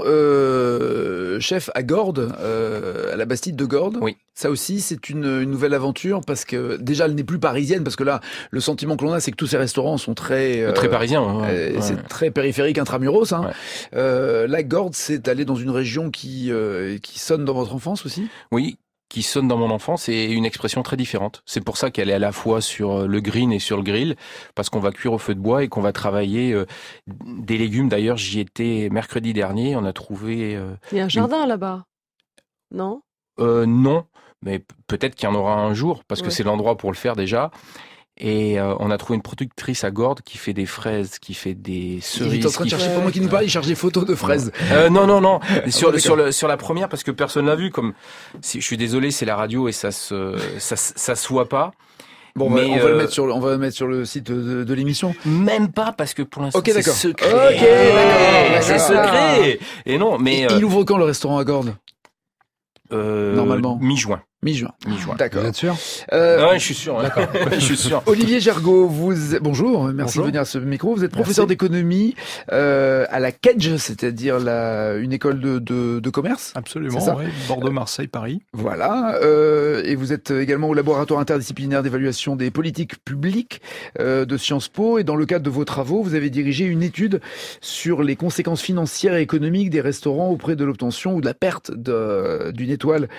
Speaker 1: chef à Gordes, à la Bastide de Gordes.
Speaker 4: Oui.
Speaker 1: Ça aussi, c'est une nouvelle aventure parce que déjà, elle n'est plus parisienne parce que là, le sentiment que l'on a, c'est que tous ces restaurants sont très
Speaker 4: parisiens.
Speaker 1: C'est très périphérique, intramuros. Hein. Ouais. La Gordes, c'est aller dans une région qui sonne dans votre enfance aussi.
Speaker 4: Oui, qui sonne dans mon enfance et une expression très différente. C'est pour ça qu'elle est à la fois sur le green et sur le grill, parce qu'on va cuire au feu de bois et qu'on va travailler des légumes. D'ailleurs, j'y étais mercredi dernier, on a trouvé...
Speaker 2: Il y a un jardin là-bas, non?
Speaker 4: Non, mais peut-être qu'il y en aura un jour, parce que c'est l'endroit pour le faire déjà. Et on a trouvé une productrice à Gordes qui fait des fraises, qui fait des cerises.
Speaker 1: Il est en train de chercher, pendant qu'il nous parle, il cherche des photos de fraises.
Speaker 4: Non. sur la première, parce que personne l'a vu. Je suis désolé, c'est la radio et ça se voit pas.
Speaker 1: Bon,
Speaker 4: mais
Speaker 1: on va le mettre sur le site de l'émission.
Speaker 4: Même pas, parce que pour l'instant,
Speaker 1: Ok, d'accord.
Speaker 4: c'est secret.
Speaker 1: Ok, d'accord.
Speaker 4: C'est secret. Et non, mais
Speaker 1: Il ouvre quand le restaurant à Gordes? Normalement.
Speaker 4: Mi-juin.
Speaker 1: Mi-juin. D'accord.
Speaker 3: Vous êtes sûr?
Speaker 4: Ouais, je suis sûr. D'accord. Je suis sûr.
Speaker 1: Olivier Gergaud, bonjour, merci de venir à ce micro. Vous êtes professeur d'économie à la KEDGE, c'est-à-dire une école de commerce.
Speaker 10: Absolument,
Speaker 1: c'est ça
Speaker 10: oui. Bordeaux, Marseille, Paris.
Speaker 1: Voilà, et vous êtes également au laboratoire interdisciplinaire d'évaluation des politiques publiques de Sciences Po. Et dans le cadre de vos travaux, vous avez dirigé une étude sur les conséquences financières et économiques des restaurants auprès de l'obtention ou de la perte d'une étoile.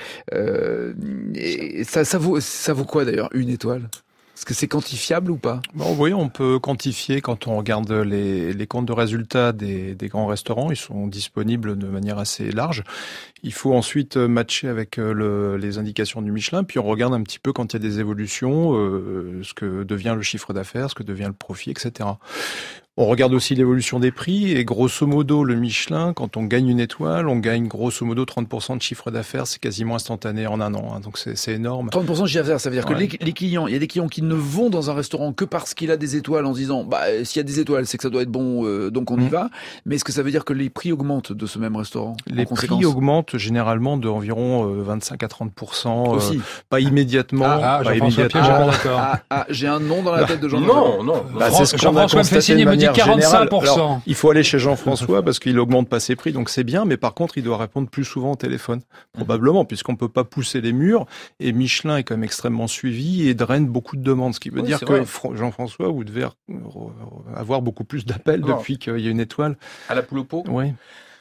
Speaker 1: Et ça vaut quoi d'ailleurs, une étoile? Est-ce que c'est quantifiable ou pas?
Speaker 10: Bon, oui, on peut quantifier quand on regarde les comptes de résultats des grands restaurants. Ils sont disponibles de manière assez large. Il faut ensuite matcher avec les indications du Michelin, puis on regarde un petit peu quand il y a des évolutions, ce que devient le chiffre d'affaires, ce que devient le profit, etc. On regarde aussi l'évolution des prix et grosso modo, le Michelin, quand on gagne une étoile, on gagne grosso modo 30% de chiffre d'affaires. C'est quasiment instantané en un an, hein, donc c'est énorme.
Speaker 1: 30% de chiffre d'affaires, ça veut dire que les clients, il y a des clients qui ne vont dans un restaurant que parce qu'il a des étoiles en se disant, s'il y a des étoiles, c'est que ça doit être bon, donc on y va. Mais est-ce que ça veut dire que les prix augmentent de ce même restaurant?
Speaker 10: Les prix augmentent généralement de environ 25 à 30%.
Speaker 1: Aussi.
Speaker 10: Pas immédiatement.
Speaker 3: Pas immédiatement. D'accord.
Speaker 1: J'ai un nom dans la tête de Jean-François.
Speaker 4: Non.
Speaker 10: C'est ce qu'on a constaté de manière
Speaker 3: 45%.
Speaker 10: Alors, il faut aller chez Jean-François parce qu'il augmente pas ses prix, donc c'est bien, mais par contre, il doit répondre plus souvent au téléphone. Probablement, puisqu'on peut pas pousser les murs, et Michelin est quand même extrêmement suivi et draine beaucoup de demandes, ce qui veut dire que Jean-François, vous devez avoir beaucoup plus d'appels depuis qu'il y a une étoile.
Speaker 4: À la poule au pot?
Speaker 10: Oui.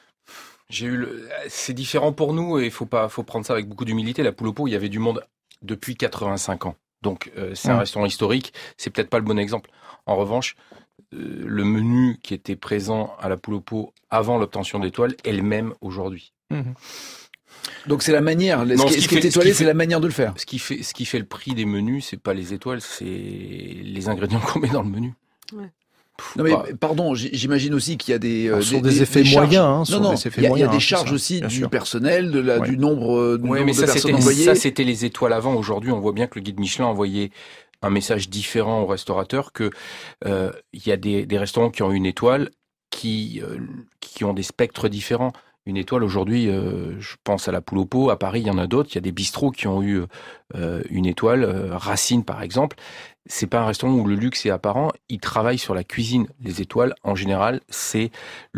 Speaker 4: C'est différent pour nous et faut prendre ça avec beaucoup d'humilité. La poule au pot, il y avait du monde depuis 85 ans. Donc, c'est un restaurant historique. C'est peut-être pas le bon exemple. En revanche, le menu qui était présent à la poule au pot avant l'obtention d'étoiles est le même aujourd'hui.
Speaker 1: Donc c'est la manière. Ce qui est étoilé, c'est la manière de le faire.
Speaker 4: Ce qui fait le prix des menus, c'est pas les étoiles, c'est les ingrédients qu'on met dans le menu.
Speaker 2: Ouais.
Speaker 1: Non mais pardon, j'imagine aussi qu'il y a des
Speaker 10: effets moyens.
Speaker 1: Il y a des charges aussi du personnel, du nombre de personnes envoyées.
Speaker 4: Ça c'était les étoiles avant. Aujourd'hui, on voit bien que le guide Michelin envoyait un message différent aux restaurateurs, que il y a des restaurants qui ont une étoile qui ont des spectres différents. Une étoile aujourd'hui, je pense à la poule au pot, à Paris il y en a d'autres, il y a des bistrots qui ont eu une étoile, Racine par exemple. C'est pas un restaurant où le luxe est apparent, ils travaillent sur la cuisine. Les étoiles, en général, c'est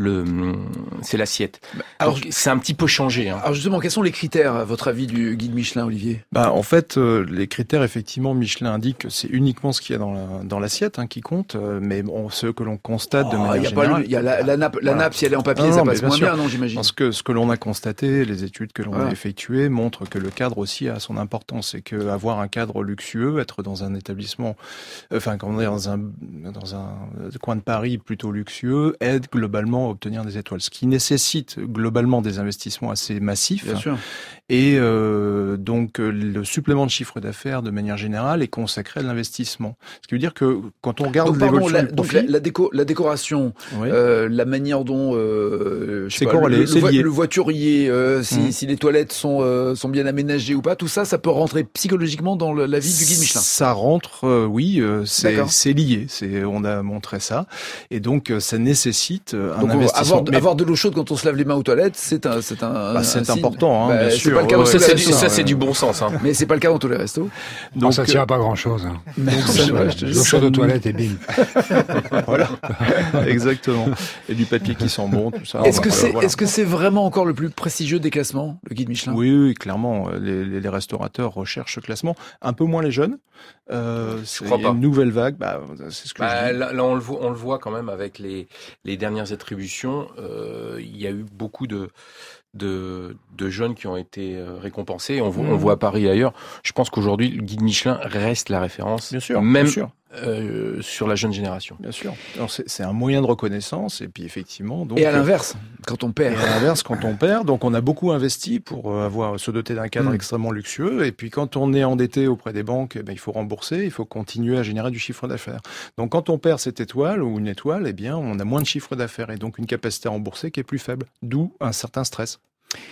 Speaker 4: l'assiette. Alors c'est un petit peu changé. Hein.
Speaker 1: Alors justement, quels sont les critères, à votre avis, du guide Michelin, Olivier?
Speaker 10: En fait, les critères, effectivement, Michelin indique que c'est uniquement ce qu'il y a dans l'assiette qui compte, mais ce que l'on constate de manière générale...
Speaker 1: Il y a la nappe, si elle est en papier, ça passe moins bien, non, j'imagine.
Speaker 10: Parce que ce que l'on a constaté, les études que l'on a effectuées montrent que le cadre aussi a son importance, et que avoir un cadre luxueux, être dans un établissement, dans un coin de Paris plutôt luxueux, aide globalement à obtenir des étoiles. Ce qui nécessite globalement des investissements assez massifs.
Speaker 1: Bien sûr.
Speaker 10: Et donc le supplément de chiffre d'affaires de manière générale est consacré à l'investissement. Ce qui veut dire que quand on regarde l'évolution du profit,
Speaker 1: la décoration, la manière dont
Speaker 10: c'est corrélé,
Speaker 1: le voiturier, si les toilettes sont bien aménagées ou pas, tout ça, ça peut rentrer psychologiquement dans la vie du guide Michelin.
Speaker 10: Ça rentre, oui, c'est lié. On a montré ça, et donc ça nécessite un investissement.
Speaker 1: Avoir de l'eau chaude quand on se lave les mains aux toilettes, c'est
Speaker 10: important, bien sûr.
Speaker 4: Ça, c'est du bon sens. Hein.
Speaker 1: Mais c'est pas le cas dans tous les restos.
Speaker 3: Donc ça tient à pas grand-chose. Hein. L'eau chaude aux toilettes et bim.
Speaker 10: Voilà, exactement. Et du papier qui sent bon, tout ça.
Speaker 1: Est-ce que c'est vraiment encore le plus prestigieux des classements, le guide Michelin?
Speaker 10: Oui, clairement. Les restaurateurs recherchent ce classement. Un peu moins les jeunes.
Speaker 4: Je crois pas.
Speaker 10: Une nouvelle vague. C'est ce que je dis.
Speaker 4: Là, on le voit quand même avec les dernières attributions. Il y a eu beaucoup de jeunes qui ont été récompensés. On voit à Paris et ailleurs. Je pense qu'aujourd'hui, le guide Michelin reste la référence.
Speaker 10: Bien sûr,
Speaker 4: même
Speaker 10: bien sûr.
Speaker 4: Sur la jeune génération.
Speaker 10: Bien sûr. Alors c'est un moyen de reconnaissance, et puis effectivement. Donc,
Speaker 1: et à l'inverse, quand on perd.
Speaker 10: Donc on a beaucoup investi pour se doter d'un cadre extrêmement luxueux, et puis quand on est endetté auprès des banques, il faut rembourser, il faut continuer à générer du chiffre d'affaires. Donc quand on perd cette étoile ou une étoile, on a moins de chiffre d'affaires, et donc une capacité à rembourser qui est plus faible, d'où un certain stress.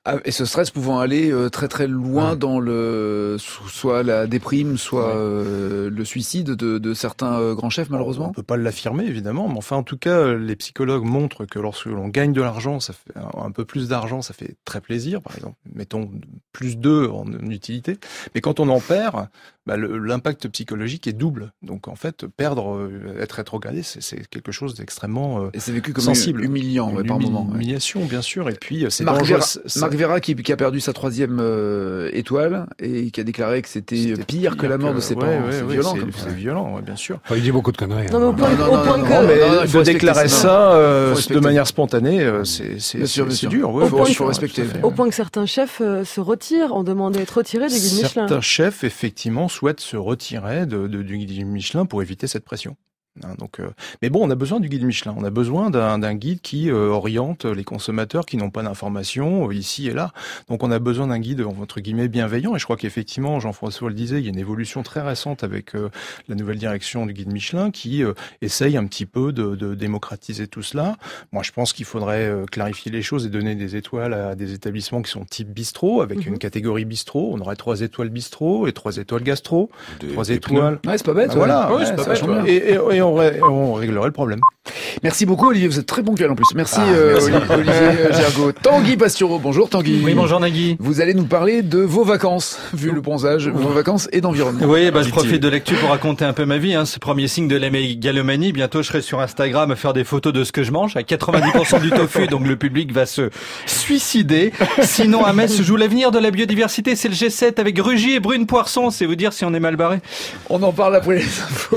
Speaker 1: Et ce stress pouvant aller très très loin dans soit la déprime, soit le suicide de certains grands chefs, malheureusement.
Speaker 10: On peut pas l'affirmer, évidemment, mais enfin, en tout cas, les psychologues montrent que lorsque l'on gagne de l'argent, ça fait un peu plus d'argent, ça fait très plaisir, par exemple. Mettons plus 2 en utilité. Mais quand on en perd, l'impact psychologique est double. Donc, en fait, perdre, être rétrogradé, c'est quelque chose d'extrêmement
Speaker 1: et c'est vécu comme
Speaker 10: sensible.
Speaker 1: Humiliant, par moment.
Speaker 10: Humiliation, bien sûr. Et puis, c'est
Speaker 1: Marc
Speaker 10: dangereux.
Speaker 1: Marc Vera qui a perdu sa 3e étoile et qui a déclaré que c'était pire que la mort de ses parents. C'est violent, comme ça.
Speaker 10: C'est violent, bien sûr.
Speaker 3: Enfin, il dit beaucoup de conneries.
Speaker 2: Non, mais au point
Speaker 10: il faut déclarer ça de manière spontanée, c'est dur.
Speaker 1: Il faut respecter.
Speaker 2: Au point que certains chefs se retirent, ont demandé à être retirés du guide Michelin.
Speaker 10: Certains chefs, effectivement, souhaitent se retirer du guide Michelin pour éviter cette pression. Donc, mais bon, on a besoin du guide Michelin. On a besoin d'un guide qui oriente les consommateurs qui n'ont pas d'informations ici et là. Donc, on a besoin d'un guide entre guillemets bienveillant. Et je crois qu'effectivement, Jean-François le disait, il y a une évolution très récente avec la nouvelle direction du guide Michelin qui essaye un petit peu de démocratiser tout cela. Moi, je pense qu'il faudrait clarifier les choses et donner des étoiles à des établissements qui sont type bistrot, avec une catégorie bistrot. On aurait 3 étoiles bistrot et 3 étoiles gastro. 3 étoiles.
Speaker 1: Ouais, c'est pas bête.
Speaker 10: Voilà. C'est pas bête. Et on réglerait le problème.
Speaker 1: Merci beaucoup, Olivier. Vous êtes très ponctuel en plus. Merci, Olivier Gergaud. Tanguy Pastureau. Bonjour, Tanguy.
Speaker 11: Oui, bonjour, Nagui.
Speaker 1: Vous allez nous parler de vos vacances, vu le bronzage, vos vacances et d'environnement.
Speaker 11: Oui, je profite de l'actu pour raconter un peu ma vie. Ce premier signe de la mégalomanie. Bientôt, je serai sur Instagram à faire des photos de ce que je mange. À 90% du tofu, donc le public va se suicider. Sinon, à Metz se joue l'avenir de la biodiversité. C'est le G7 avec Rugy et Brune Poisson. C'est vous dire si on est mal barré.
Speaker 1: On en parle après les infos.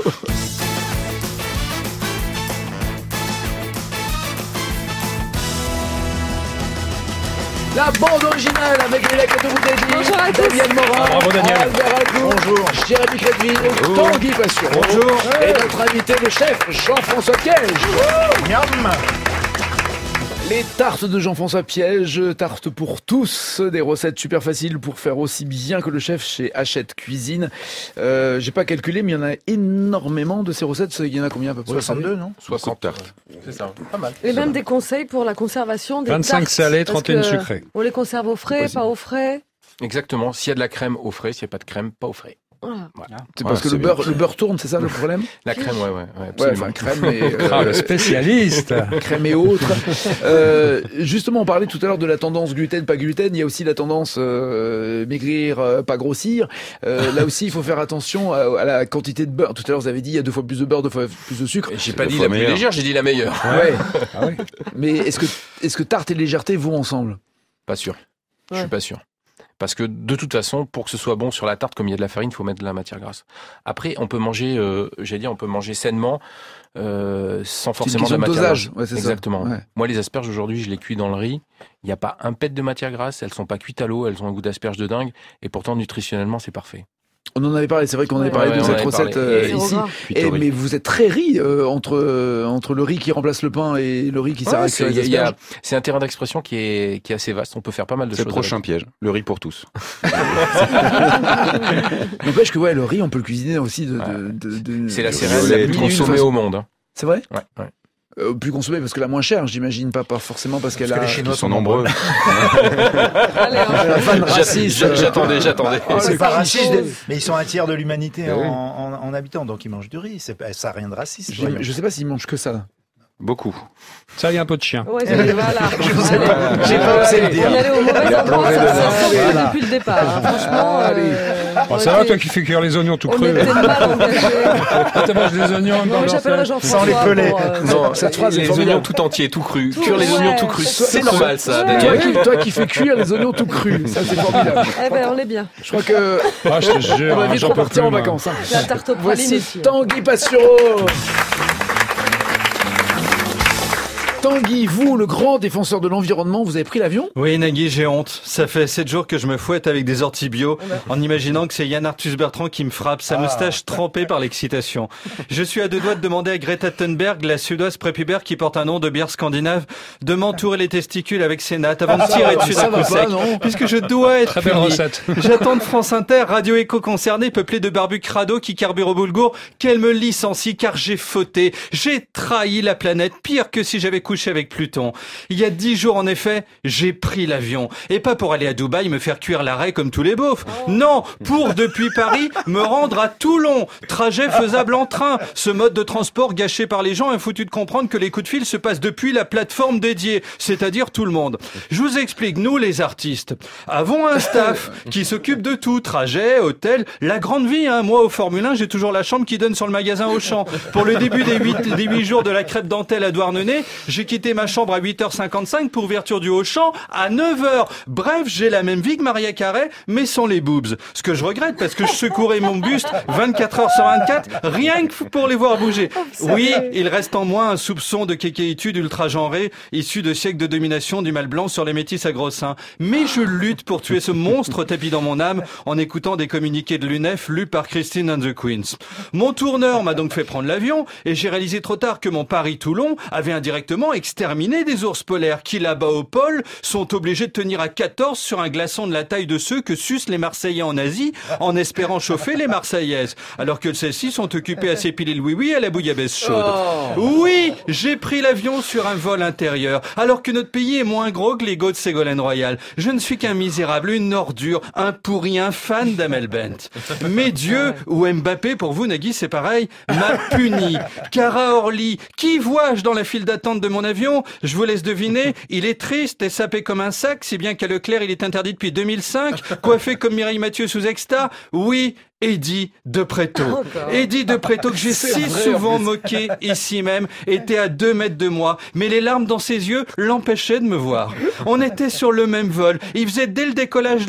Speaker 1: La bande originale avec Léla Cato-Boutelli,
Speaker 2: bonjour à tous.
Speaker 1: Daniel Morin,
Speaker 3: bravo Daniel.
Speaker 1: Albert Alcourt, bonjour, Jérémy Crédville, Tanguy Pastureau, bonjour, et notre invité le chef Jean-François Piège. Miam. Les tartes de Jean-François Piège, tartes pour tous, des recettes super faciles pour faire aussi bien que le chef chez Hachette Cuisine. J'ai pas calculé, mais il y en a énormément de ces recettes. Il y en a combien à peu près?
Speaker 5: 62, non 60 tartes.
Speaker 4: C'est ça, pas mal.
Speaker 2: Et même des conseils pour la conservation des
Speaker 3: 25
Speaker 2: tartes.
Speaker 3: salés, 31 sucrés.
Speaker 2: On les conserve au frais, pas au frais.
Speaker 4: Exactement. S'il y a de la crème, au frais. S'il n'y a pas de crème, pas au frais.
Speaker 2: Voilà.
Speaker 1: C'est parce que le beurre tourne, c'est ça le problème?
Speaker 4: La crème, ouais,
Speaker 1: absolument. Crème et
Speaker 3: le spécialiste.
Speaker 1: Crème et autres. Justement, on parlait tout à l'heure de la tendance gluten, pas gluten. Il y a aussi la tendance maigrir, pas grossir. Là aussi, il faut faire attention à la quantité de beurre. Tout à l'heure, vous avez dit il y a 2 fois plus de beurre, 2 fois plus de sucre.
Speaker 4: Et j'ai pas dit la plus légère, j'ai dit la meilleure.
Speaker 1: Ouais. Ah ouais. Mais est-ce que tarte et légèreté vont ensemble?
Speaker 4: Pas sûr. Je suis pas sûr. Parce que de toute façon, pour que ce soit bon sur la tarte, comme il y a de la farine, il faut mettre de la matière grasse. Après, on peut manger, on peut manger sainement, sans forcément de la matière grasse.
Speaker 1: Ouais, c'est
Speaker 4: exactement.
Speaker 1: Ça. Ouais.
Speaker 4: Moi, les asperges aujourd'hui, je les cuis dans le riz. Il n'y a pas un pet de matière grasse. Elles sont pas cuites à l'eau. Elles ont un goût d'asperge de dingue. Et pourtant, nutritionnellement, c'est parfait.
Speaker 1: On en avait parlé, c'est vrai qu'on avait parlé de cette recette ici. Mais vous êtes très riz entre le riz qui remplace le pain et le riz qui sert à cuire les asperges.
Speaker 4: C'est un terrain d'expression qui est assez vaste. On peut faire pas mal de choses.
Speaker 5: C'est le prochain piège, le riz pour tous.
Speaker 1: N'empêche que le riz, on peut le cuisiner aussi
Speaker 4: c'est la céréale la plus consommée au monde.
Speaker 1: C'est vrai?
Speaker 4: Ouais.
Speaker 1: Plus consommée parce que la moins chère, j'imagine, pas forcément parce qu'elle a...
Speaker 5: les Chinois sont nombreux.
Speaker 4: J'attendais.
Speaker 12: C'est pas raciste, mais ils sont un tiers de l'humanité en habitants, donc ils mangent du riz. Ça n'a rien de raciste.
Speaker 1: Je sais pas s'ils mangent que ça.
Speaker 5: Beaucoup.
Speaker 3: Ça, il y a un peu de chien.
Speaker 2: Ouais, voilà.
Speaker 12: Je sais pas. J'ai pas osé le dire.
Speaker 2: On allait au mauvais endroit, ça depuis le départ. Franchement,
Speaker 3: ça va, toi qui fais cuire les oignons tout crus.
Speaker 2: On était mal engagés.
Speaker 3: Tu manges des oignons dans
Speaker 2: j'appellerai Jean-François.
Speaker 12: Sans les peler.
Speaker 4: Non, cette phrase, les oignons tout entiers, tout crus. Cuire les oignons tout crus, c'est normal ça.
Speaker 1: Toi qui fais cuire les oignons tout crus, ça c'est formidable.
Speaker 2: Eh ben, on est bien.
Speaker 1: Je crois que
Speaker 3: je te jure,
Speaker 1: on va vite repartir en vacances.
Speaker 2: La tarte aux pralines.
Speaker 1: Voici Tanguy Pastureau. Tanguy, vous, le grand défenseur de l'environnement, vous avez pris l'avion?
Speaker 11: Oui, Nagui, j'ai honte. Ça fait 7 jours que je me fouette avec des orties bio, en imaginant que c'est Yann Arthus Bertrand qui me frappe, sa moustache trempée par l'excitation. Je suis à 2 doigts de demander à Greta Thunberg, la suédoise prépubère qui porte un nom de bière scandinave, de m'entourer les testicules avec ses nattes avant de tirer dessus d'un coup sec. Puisque je dois être puni. J'attends de France Inter, Radio Éco concernée, peuplée de barbus crado qui carburent au boulgour, qu'elle me licencie car j'ai fauté. J'ai trahi la planète, pire que si j'avais couché coucher avec Pluton. Il y a 10 jours, en effet, j'ai pris l'avion. Et pas pour aller à Dubaï me faire cuire l'arrêt comme tous les beaufs. Non, pour, depuis Paris, me rendre à Toulon. Trajet faisable en train. Ce mode de transport gâché par les gens a foutu de comprendre que les coups de fil se passent depuis la plateforme dédiée, c'est-à-dire tout le monde. Je vous explique, nous les artistes avons un staff qui s'occupe de tout, trajet, hôtel, la grande vie. Moi au Formule 1, j'ai toujours la chambre qui donne sur le magasin Auchan. Pour le début des 8 jours de la crêpe dentelle à Douarnenez, j'ai quitté ma chambre à 8h55 pour ouverture du Auchan à 9h. Bref, j'ai la même vie que Maria Carey, mais sans les boobs. Ce que je regrette parce que je secourais mon buste 24h sur 24, rien que pour les voir bouger. Oui, il reste en moi un soupçon de kékéitude ultra-genrée, issu de siècles de domination du mâle blanc sur les métis à gros seins. Mais je lutte pour tuer ce monstre tapis dans mon âme en écoutant des communiqués de l'UNEF lus par Christine and the Queens. Mon tourneur m'a donc fait prendre l'avion et j'ai réalisé trop tard que mon Paris-Toulon avait indirectement exterminé des ours polaires qui, là-bas au pôle, sont obligés de tenir à 14 sur un glaçon de la taille de ceux que sucent les Marseillais en Asie en espérant chauffer les Marseillaises, alors que celles-ci sont occupées à s'épiler le oui-oui à la bouillabaisse chaude. Oui, j'ai pris l'avion sur un vol intérieur, alors que notre pays est moins gros que l'ego de Ségolène Royal. Je ne suis qu'un misérable, une ordure, un pourri, un fan d'Amel Bent. Mais Dieu, ou Mbappé, pour vous, Nagui, c'est pareil, m'a puni. Cara Orly, qui vois-je dans la file d'attente de mon avion? Je vous laisse deviner, il est triste et sapé comme un sac, si bien qu'à Leclerc, il est interdit depuis 2005, coiffé comme Mireille Mathieu sous Exta. Oui, Eddie de Préto. Eddie de Préto que j'ai si souvent moqué ici même, était à 2 mètres de moi, mais les larmes dans ses yeux l'empêchaient de me voir. On était sur le même vol. Il faisait dès le décollage,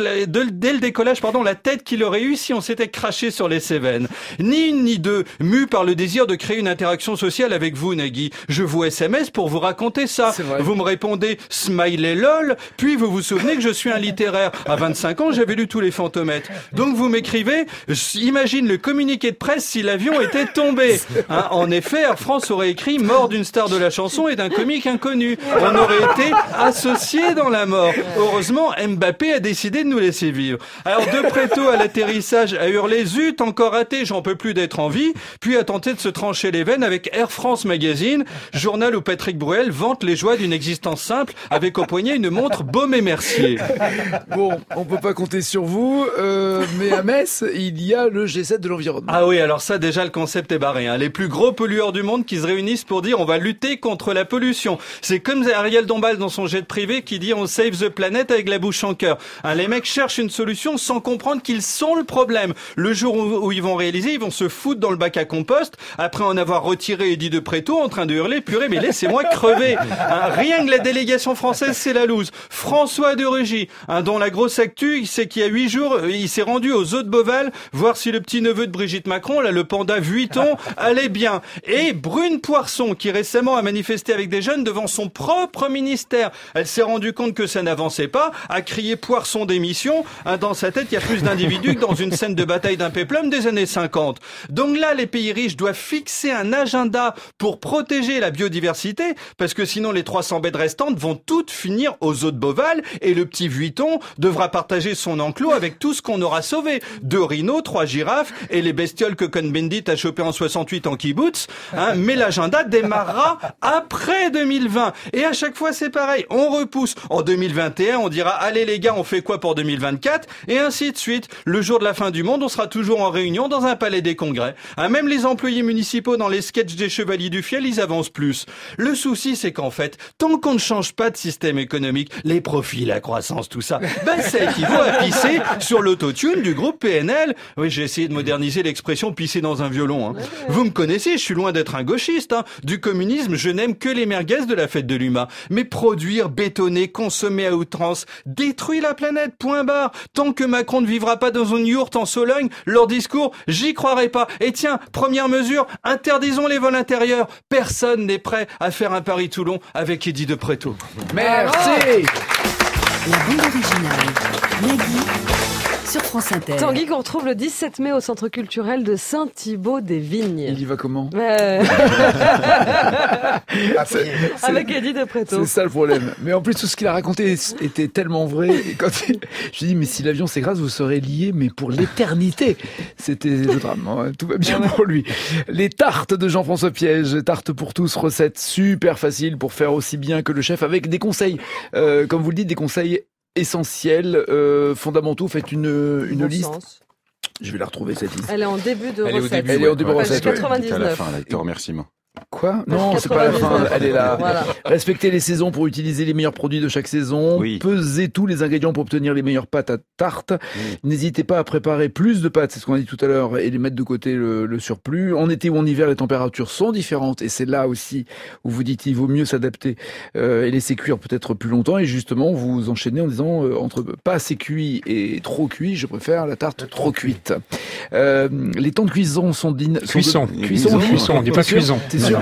Speaker 11: la tête qu'il aurait eue si on s'était craché sur les Cévennes. Ni une ni deux, mu par le désir de créer une interaction sociale avec vous, Nagui. Je vous SMS pour vous raconter ça. Vous me répondez smiley lol, puis vous vous souvenez que je suis un littéraire. À 25 ans, j'avais lu tous les Fantomètres. Donc vous m'écrivez, imagine le communiqué de presse si l'avion était tombé. En effet, Air France aurait écrit mort d'une star de la chanson et d'un comique inconnu. On aurait été associés dans la mort. Heureusement, Mbappé a décidé de nous laisser vivre. Alors de Préto à l'atterrissage a hurlé zut, encore raté, j'en peux plus d'être en vie, puis a tenté de se trancher les veines avec Air France Magazine, journal où Patrick Bruel vante les joies d'une existence simple avec au poignet une montre Baume et Mercier.
Speaker 1: Bon, on peut pas compter sur vous, mais à Metz, il y a le G7 de l'environnement.
Speaker 11: Ah oui, alors ça déjà le concept est barré. Les plus gros pollueurs du monde qui se réunissent pour dire on va lutter contre la pollution. C'est comme Ariel Dombal dans son jet privé qui dit on save the planet avec la bouche en cœur. Les mecs cherchent une solution sans comprendre qu'ils sont le problème. Le jour où ils vont réaliser, ils vont se foutre dans le bac à compost après en avoir retiré Eddie de Préto en train de hurler purée mais laissez-moi crever. Rien que la délégation française c'est la loose. François de Rugy, dont la grosse actu c'est qu'il y a 8 jours il s'est rendu aux Eaux de Beauval voir si le petit-neveu de Brigitte Macron, là, le panda Vuitton, allait bien. Et Brune Poirson, qui récemment a manifesté avec des jeunes devant son propre ministère. Elle s'est rendue compte que ça n'avançait pas, a crié Poisson démission. Dans sa tête, il y a plus d'individus que dans une scène de bataille d'un péplum des années 50. Donc là, les pays riches doivent fixer un agenda pour protéger la biodiversité, parce que sinon les 300 bêtes restantes vont toutes finir aux Eaux de Beauval, et le petit Vuitton devra partager son enclos avec tout ce qu'on aura sauvé. 2 rhinos, 3 girafes et les bestioles que Cohn-Bendit a chopées en 68 en kibbutz. Mais l'agenda démarrera après 2020. Et à chaque fois, c'est pareil. On repousse. En 2021, on dira, allez les gars, on fait quoi pour 2024? Et ainsi de suite. Le jour de la fin du monde, on sera toujours en réunion dans un palais des congrès. Même les employés municipaux dans les sketchs des Chevaliers du Fiel, ils avancent plus. Le souci, c'est qu'en fait, tant qu'on ne change pas de système économique, les profits, la croissance, tout ça, ça équivaut à pisser sur l'autotune du groupe PNL. Oui, j'ai essayé de moderniser l'expression pisser dans un violon. Vous me connaissez, je suis loin d'être un gauchiste. Du communisme, je n'aime que les merguez de la fête de l'UMA. Mais produire, bétonner, consommer à outrance, détruit la planète, point barre. Tant que Macron ne vivra pas dans une yourte en Sologne, leur discours, j'y croirai pas. Et tiens, première mesure, interdisons les vols intérieurs. Personne n'est prêt à faire un Paris-Toulon avec Eddie de Préto.
Speaker 1: Merci.
Speaker 7: La bande originale, Nagui, sur France Inter.
Speaker 2: Tanguy qu'on retrouve le 17 mai au Centre culturel de Saint-Thibaut-des-Vignes.
Speaker 1: Il y va comment
Speaker 2: Avec Eddie de Préto.
Speaker 1: C'est ça le problème. Mais en plus, tout ce qu'il a raconté était tellement vrai. Et quand je dis, mais si l'avion s'écrase, vous serez liés, mais pour l'éternité. C'était le drame. Tout va bien pour lui. Les tartes de Jean-François Piège. Tartes pour tous, recette super facile pour faire aussi bien que le chef, avec des conseils, comme vous le dites, des conseils essentiels, fondamentaux. Faites une liste. Je vais la retrouver, cette liste.
Speaker 2: Elle est en début de recette.
Speaker 1: Elle est en début de recette.
Speaker 2: 99.
Speaker 5: À la fin, avec tes remerciements.
Speaker 1: Quoi ? Non, c'est pas la fin, elle est là.
Speaker 2: Voilà.
Speaker 1: Respectez les saisons pour utiliser les meilleurs produits de chaque saison.
Speaker 5: Oui.
Speaker 1: Pesez tous les ingrédients pour obtenir les meilleures pâtes à tarte. N'hésitez pas à préparer plus de pâtes, c'est ce qu'on a dit tout à l'heure, et les mettre de côté le surplus. En été ou en hiver, les températures sont différentes, et c'est là aussi où vous dites il vaut mieux s'adapter et laisser cuire peut-être plus longtemps. Et justement, vous enchaînez en disant entre pas assez cuit et trop cuit, je préfère la tarte trop cuite. Les temps de cuisson sont
Speaker 3: Cuisson, on dit pas cuisson.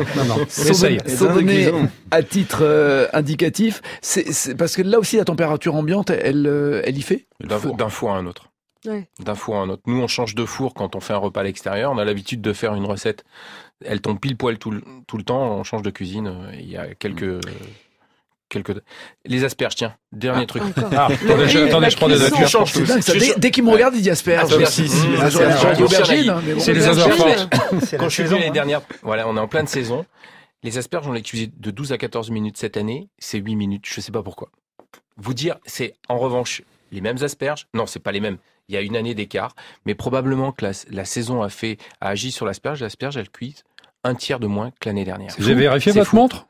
Speaker 1: Sont donnés à titre indicatif. C'est parce que là aussi la température ambiante, elle y fait.
Speaker 4: D'un four à un autre.
Speaker 2: Ouais.
Speaker 4: D'un four à un autre. Nous, on change de four quand on fait un repas à l'extérieur. On a l'habitude de faire une recette. Elle tombe pile poil tout le temps. On change de cuisine. Il y a quelques... Les asperges, tiens. Dernier truc.
Speaker 3: Attendez, je prends des notes.
Speaker 1: C'est dingue, ça. Dès qu'il me regarde, il dit asperges.
Speaker 3: C'est les asperges fortes.
Speaker 4: Quand je suis venu l'année dernière, voilà, on est en pleine saison. Les asperges, on les cuisine de 12 à 14 minutes cette année. C'est 8 minutes. Je sais pas pourquoi. Vous dire, c'est en revanche les mêmes asperges. Non, c'est pas les mêmes. Il y a une année d'écart. Mais probablement que la saison a agi sur l'asperge. L'asperge, elle cuise un tiers de moins que l'année dernière.
Speaker 3: Vous avez vérifié votre montre?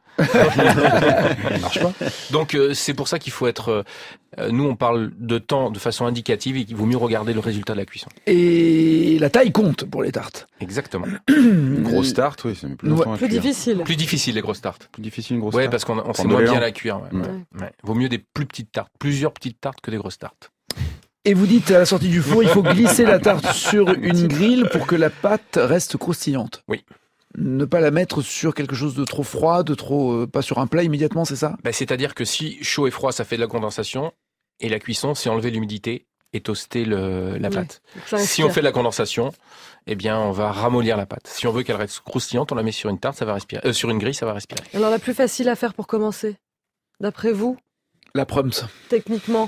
Speaker 4: Ça marche pas. Donc c'est pour ça qu'il faut être. Nous on parle de temps de façon indicative et qu'il vaut mieux regarder le résultat de la cuisson.
Speaker 1: Et la taille compte pour les tartes.
Speaker 4: Exactement.
Speaker 5: Une grosse tarte, oui, c'est plus longtemps à
Speaker 2: Plus
Speaker 5: cuire.
Speaker 2: difficile.
Speaker 4: Plus difficile les grosses tartes.
Speaker 5: Plus difficile une grosse
Speaker 4: Ouais,
Speaker 5: tarte.
Speaker 4: parce qu'on sait
Speaker 5: Prendre
Speaker 4: moins
Speaker 5: de
Speaker 4: bien
Speaker 5: l'élan.
Speaker 4: la cuire. Ouais. Vaut mieux des plus petites tartes, plusieurs petites tartes que des grosses tartes.
Speaker 1: Et vous dites à la sortie du four, il faut glisser la tarte sur une grille pour que la pâte reste croustillante.
Speaker 4: Oui.
Speaker 1: Ne pas la mettre sur quelque chose de trop froid, de trop pas sur un plat immédiatement, c'est ça ?
Speaker 4: C'est-à-dire que si chaud et froid, ça fait de la condensation, et la cuisson, c'est enlever l'humidité et toaster la pâte. Si on fait de la condensation, eh bien, on va ramollir la pâte. Si on veut qu'elle reste croustillante, on la met sur une tarte, ça va respirer. Sur une grille, ça va respirer.
Speaker 2: Alors la plus facile à faire pour commencer, d'après vous,
Speaker 1: La prums.
Speaker 2: techniquement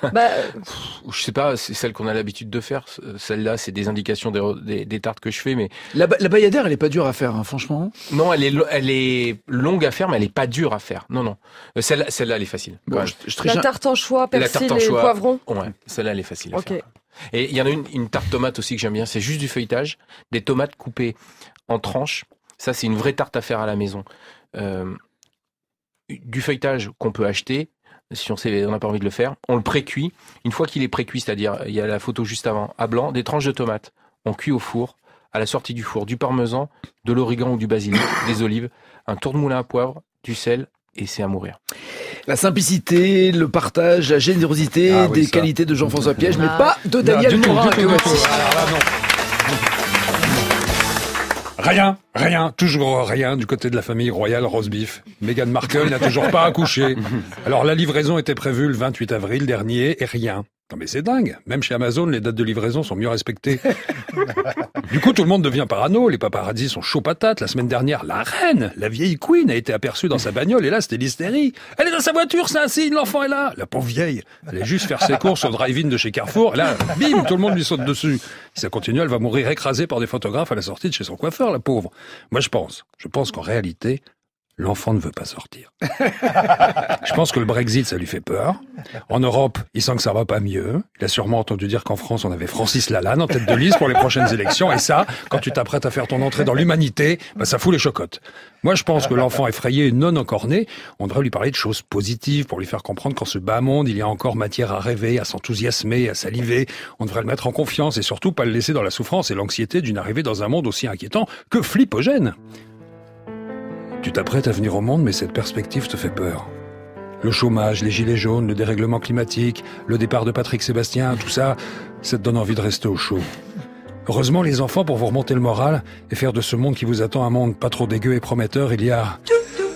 Speaker 4: Je sais pas, c'est celle qu'on a l'habitude de faire. Celle-là, c'est des indications des tartes que je fais, mais...
Speaker 1: La bayadère, elle est pas dure à faire, hein, franchement.
Speaker 4: Non, elle est longue à faire, mais elle est pas dure à faire. Non. Celle-là, elle est facile.
Speaker 1: Bon,
Speaker 2: la tarte en choix, persil et poivron.
Speaker 4: Ouais, celle-là, elle est facile à
Speaker 2: Ok.
Speaker 4: faire. Et il y en a une tarte tomate aussi que j'aime bien. C'est juste du feuilletage, des tomates coupées en tranches. Ça, c'est une vraie tarte à faire à la maison. Du feuilletage qu'on peut acheter. Si on n'a pas envie de le faire, on le pré-cuit. Une fois qu'il est pré-cuit, c'est-à-dire, il y a la photo juste avant, à blanc, des tranches de tomates. On cuit au four, à la sortie du four, du parmesan, de l'origan ou du basilic, des olives, un tour de moulin à poivre, du sel, et c'est à mourir.
Speaker 1: La simplicité, le partage, la générosité, des qualités de Jean-François Piège, mais pas de Daniel Morin.
Speaker 3: Rien, toujours rien du côté de la famille royale Rosebif. Meghan Markle n'a toujours pas accouché. Alors la livraison était prévue le 28 avril dernier et rien. Non mais c'est dingue, même chez Amazon, les dates de livraison sont mieux respectées. Du coup, tout le monde devient parano, les paparazzis sont chauds patates. La semaine dernière, la reine, la vieille queen, a été aperçue dans sa bagnole et là, c'était l'hystérie. Elle est dans sa voiture, c'est un signe, l'enfant est là. La pauvre vieille, elle est juste faire ses courses au drive-in de chez Carrefour. Et là, bim, tout le monde lui saute dessus. Si ça continue, elle va mourir écrasée par des photographes à la sortie de chez son coiffeur, la pauvre. Moi, je pense qu'en réalité, l'enfant ne veut pas sortir. Je pense que le Brexit, ça lui fait peur. En Europe, il sent que ça va pas mieux. Il a sûrement entendu dire qu'en France, on avait Francis Lalanne en tête de liste pour les prochaines élections. Et ça, quand tu t'apprêtes à faire ton entrée dans l'humanité, ça fout les chocottes. Moi, je pense que l'enfant effrayé et non encore né, on devrait lui parler de choses positives pour lui faire comprendre qu'en ce bas monde, il y a encore matière à rêver, à s'enthousiasmer, à saliver. On devrait le mettre en confiance et surtout pas le laisser dans la souffrance et l'anxiété d'une arrivée dans un monde aussi inquiétant que flippogène. Tu t'apprêtes à venir au monde, mais cette perspective te fait peur. Le chômage, les gilets jaunes, le dérèglement climatique, le départ de Patrick Sébastien, tout ça, ça te donne envie de rester au chaud. Heureusement, les enfants, pour vous remonter le moral et faire de ce monde qui vous attend un monde pas trop dégueu et prometteur, il y a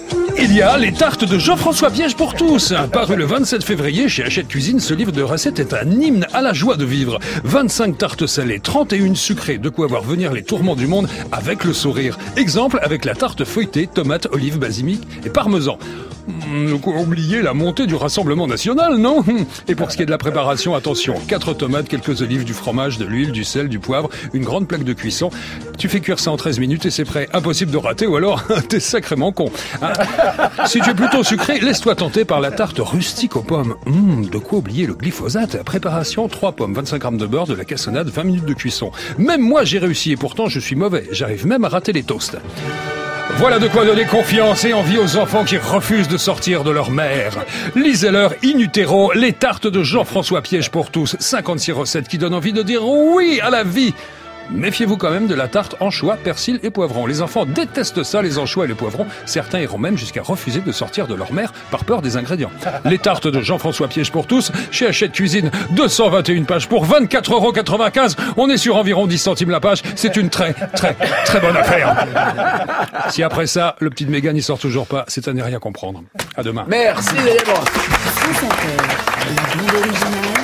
Speaker 3: Il y a les tartes de Jean-François Piège pour tous. Paru le 27 février chez Hachette Cuisine, ce livre de recettes est un hymne à la joie de vivre. 25 tartes salées, 31 sucrées, de quoi voir venir les tourments du monde avec le sourire. Exemple avec la tarte feuilletée, tomate, olive, basilic et parmesan. Oubliez la montée du Rassemblement National, non? Et pour ce qui est de la préparation, attention, 4 tomates, quelques olives, du fromage, de l'huile, du sel, du poivre, une grande plaque de cuisson. Tu fais cuire ça en 13 minutes et c'est prêt. Impossible de rater ou alors t'es sacrément con. Si tu es plutôt sucré, laisse-toi tenter par la tarte rustique aux pommes. De quoi oublier le glyphosate? Préparation, 3 pommes, 25 grammes de beurre, de la cassonade, 20 minutes de cuisson. Même moi j'ai réussi et pourtant je suis mauvais. J'arrive même à rater les toasts. Voilà de quoi donner confiance et envie aux enfants qui refusent de sortir de leur mère. Lisez-leur in utero, les tartes de Jean-François Piège pour tous. 56 recettes qui donnent envie de dire oui à la vie. Méfiez-vous quand même de la tarte anchois, persil et poivron. Les enfants détestent ça, les anchois et les poivrons. Certains iront même jusqu'à refuser de sortir de leur mère par peur des ingrédients. Les tartes de Jean-François Piège pour tous, chez Hachette Cuisine, 221 pages pour 24,95 €. On est sur environ 10 centimes la page. C'est une très bonne affaire. Si après ça, le petit de Mégane n'y sort toujours pas, c'est à ne rien comprendre. À demain.
Speaker 1: Merci, Léa.
Speaker 7: La bande originale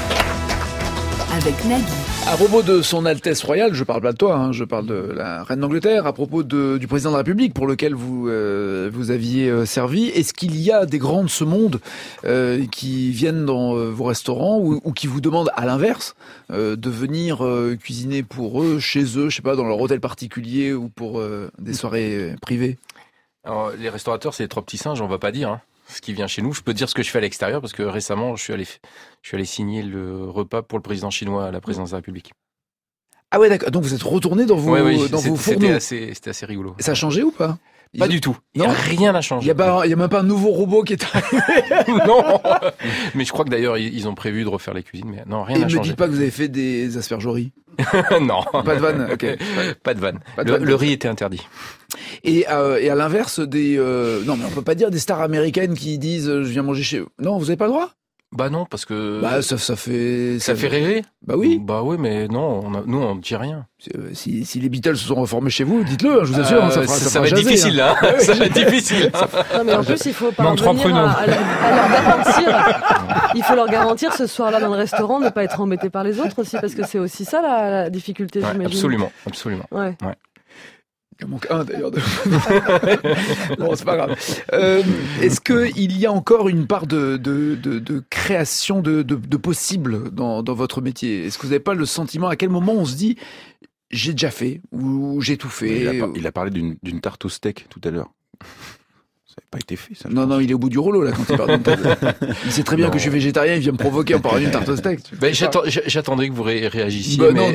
Speaker 7: avec Nagui.
Speaker 1: À propos de son Altesse Royale, je parle pas de toi, hein, je parle de la Reine d'Angleterre, à propos du Président de la République pour lequel vous aviez servi, est-ce qu'il y a des grands de ce monde qui viennent dans vos restaurants ou qui vous demandent à l'inverse de venir cuisiner pour eux, chez eux, je sais pas, dans leur hôtel particulier ou pour des soirées privées?
Speaker 4: Alors, les restaurateurs, c'est les 3 petits singes, on va pas dire, hein. Ce qui vient chez nous, je peux dire ce que je fais à l'extérieur parce que récemment, je suis allé signer le repas pour le président chinois à la présidence de la République.
Speaker 1: Ah ouais, d'accord. Donc vous êtes retourné dans vos fourneaux.
Speaker 4: C'était assez rigolo.
Speaker 1: Ça a changé ou pas?
Speaker 4: Pas du tout. Non, rien n'a changé.
Speaker 1: Il y a même pas un nouveau robot qui est arrivé.
Speaker 4: Non. Mais je crois que d'ailleurs ils ont prévu de refaire les cuisines, mais non, rien n'a changé.
Speaker 1: Et ne me dites pas que vous avez fait des aspergeries.
Speaker 4: Non.
Speaker 1: Pas de vanne. Ok.
Speaker 4: Pas de vanne. Le riz était interdit.
Speaker 1: Et à l'inverse non, mais on peut pas dire des stars américaines qui disent je viens manger chez eux. Non, vous avez pas le droit?
Speaker 4: Bah non, parce que
Speaker 1: ça fait
Speaker 4: rêver.
Speaker 1: Bah oui.
Speaker 4: Bah oui, mais non, nous on ne dit rien.
Speaker 1: Si les Beatles se sont reformés chez vous, dites-le, je vous assure,
Speaker 4: ça va être difficile là. Ça va être difficile.
Speaker 2: Non mais en plus il faut parvenir à leur garantir. Il faut leur garantir ce soir-là dans le restaurant de ne pas être embêté par les autres aussi, parce que c'est aussi ça la difficulté, j'imagine.
Speaker 4: Absolument.
Speaker 2: Ouais.
Speaker 1: Il en manque un d'ailleurs. Non, c'est pas grave. Est-ce qu'il y a encore une part de création de possible dans votre métier? Est-ce que vous n'avez pas le sentiment, à quel moment on se dit j'ai déjà fait ou j'ai tout fait?
Speaker 5: Il a parlé d'une tarte au steak tout à l'heure. Ça n'a pas été fait, ça.
Speaker 1: Non, il est au bout du rouleau, là, quand il parle d'une tarte. Il sait très bien que je suis végétarien, il vient me provoquer en parlant d'une tarte au steak.
Speaker 4: J'attendais que vous réagissiez.
Speaker 1: Non.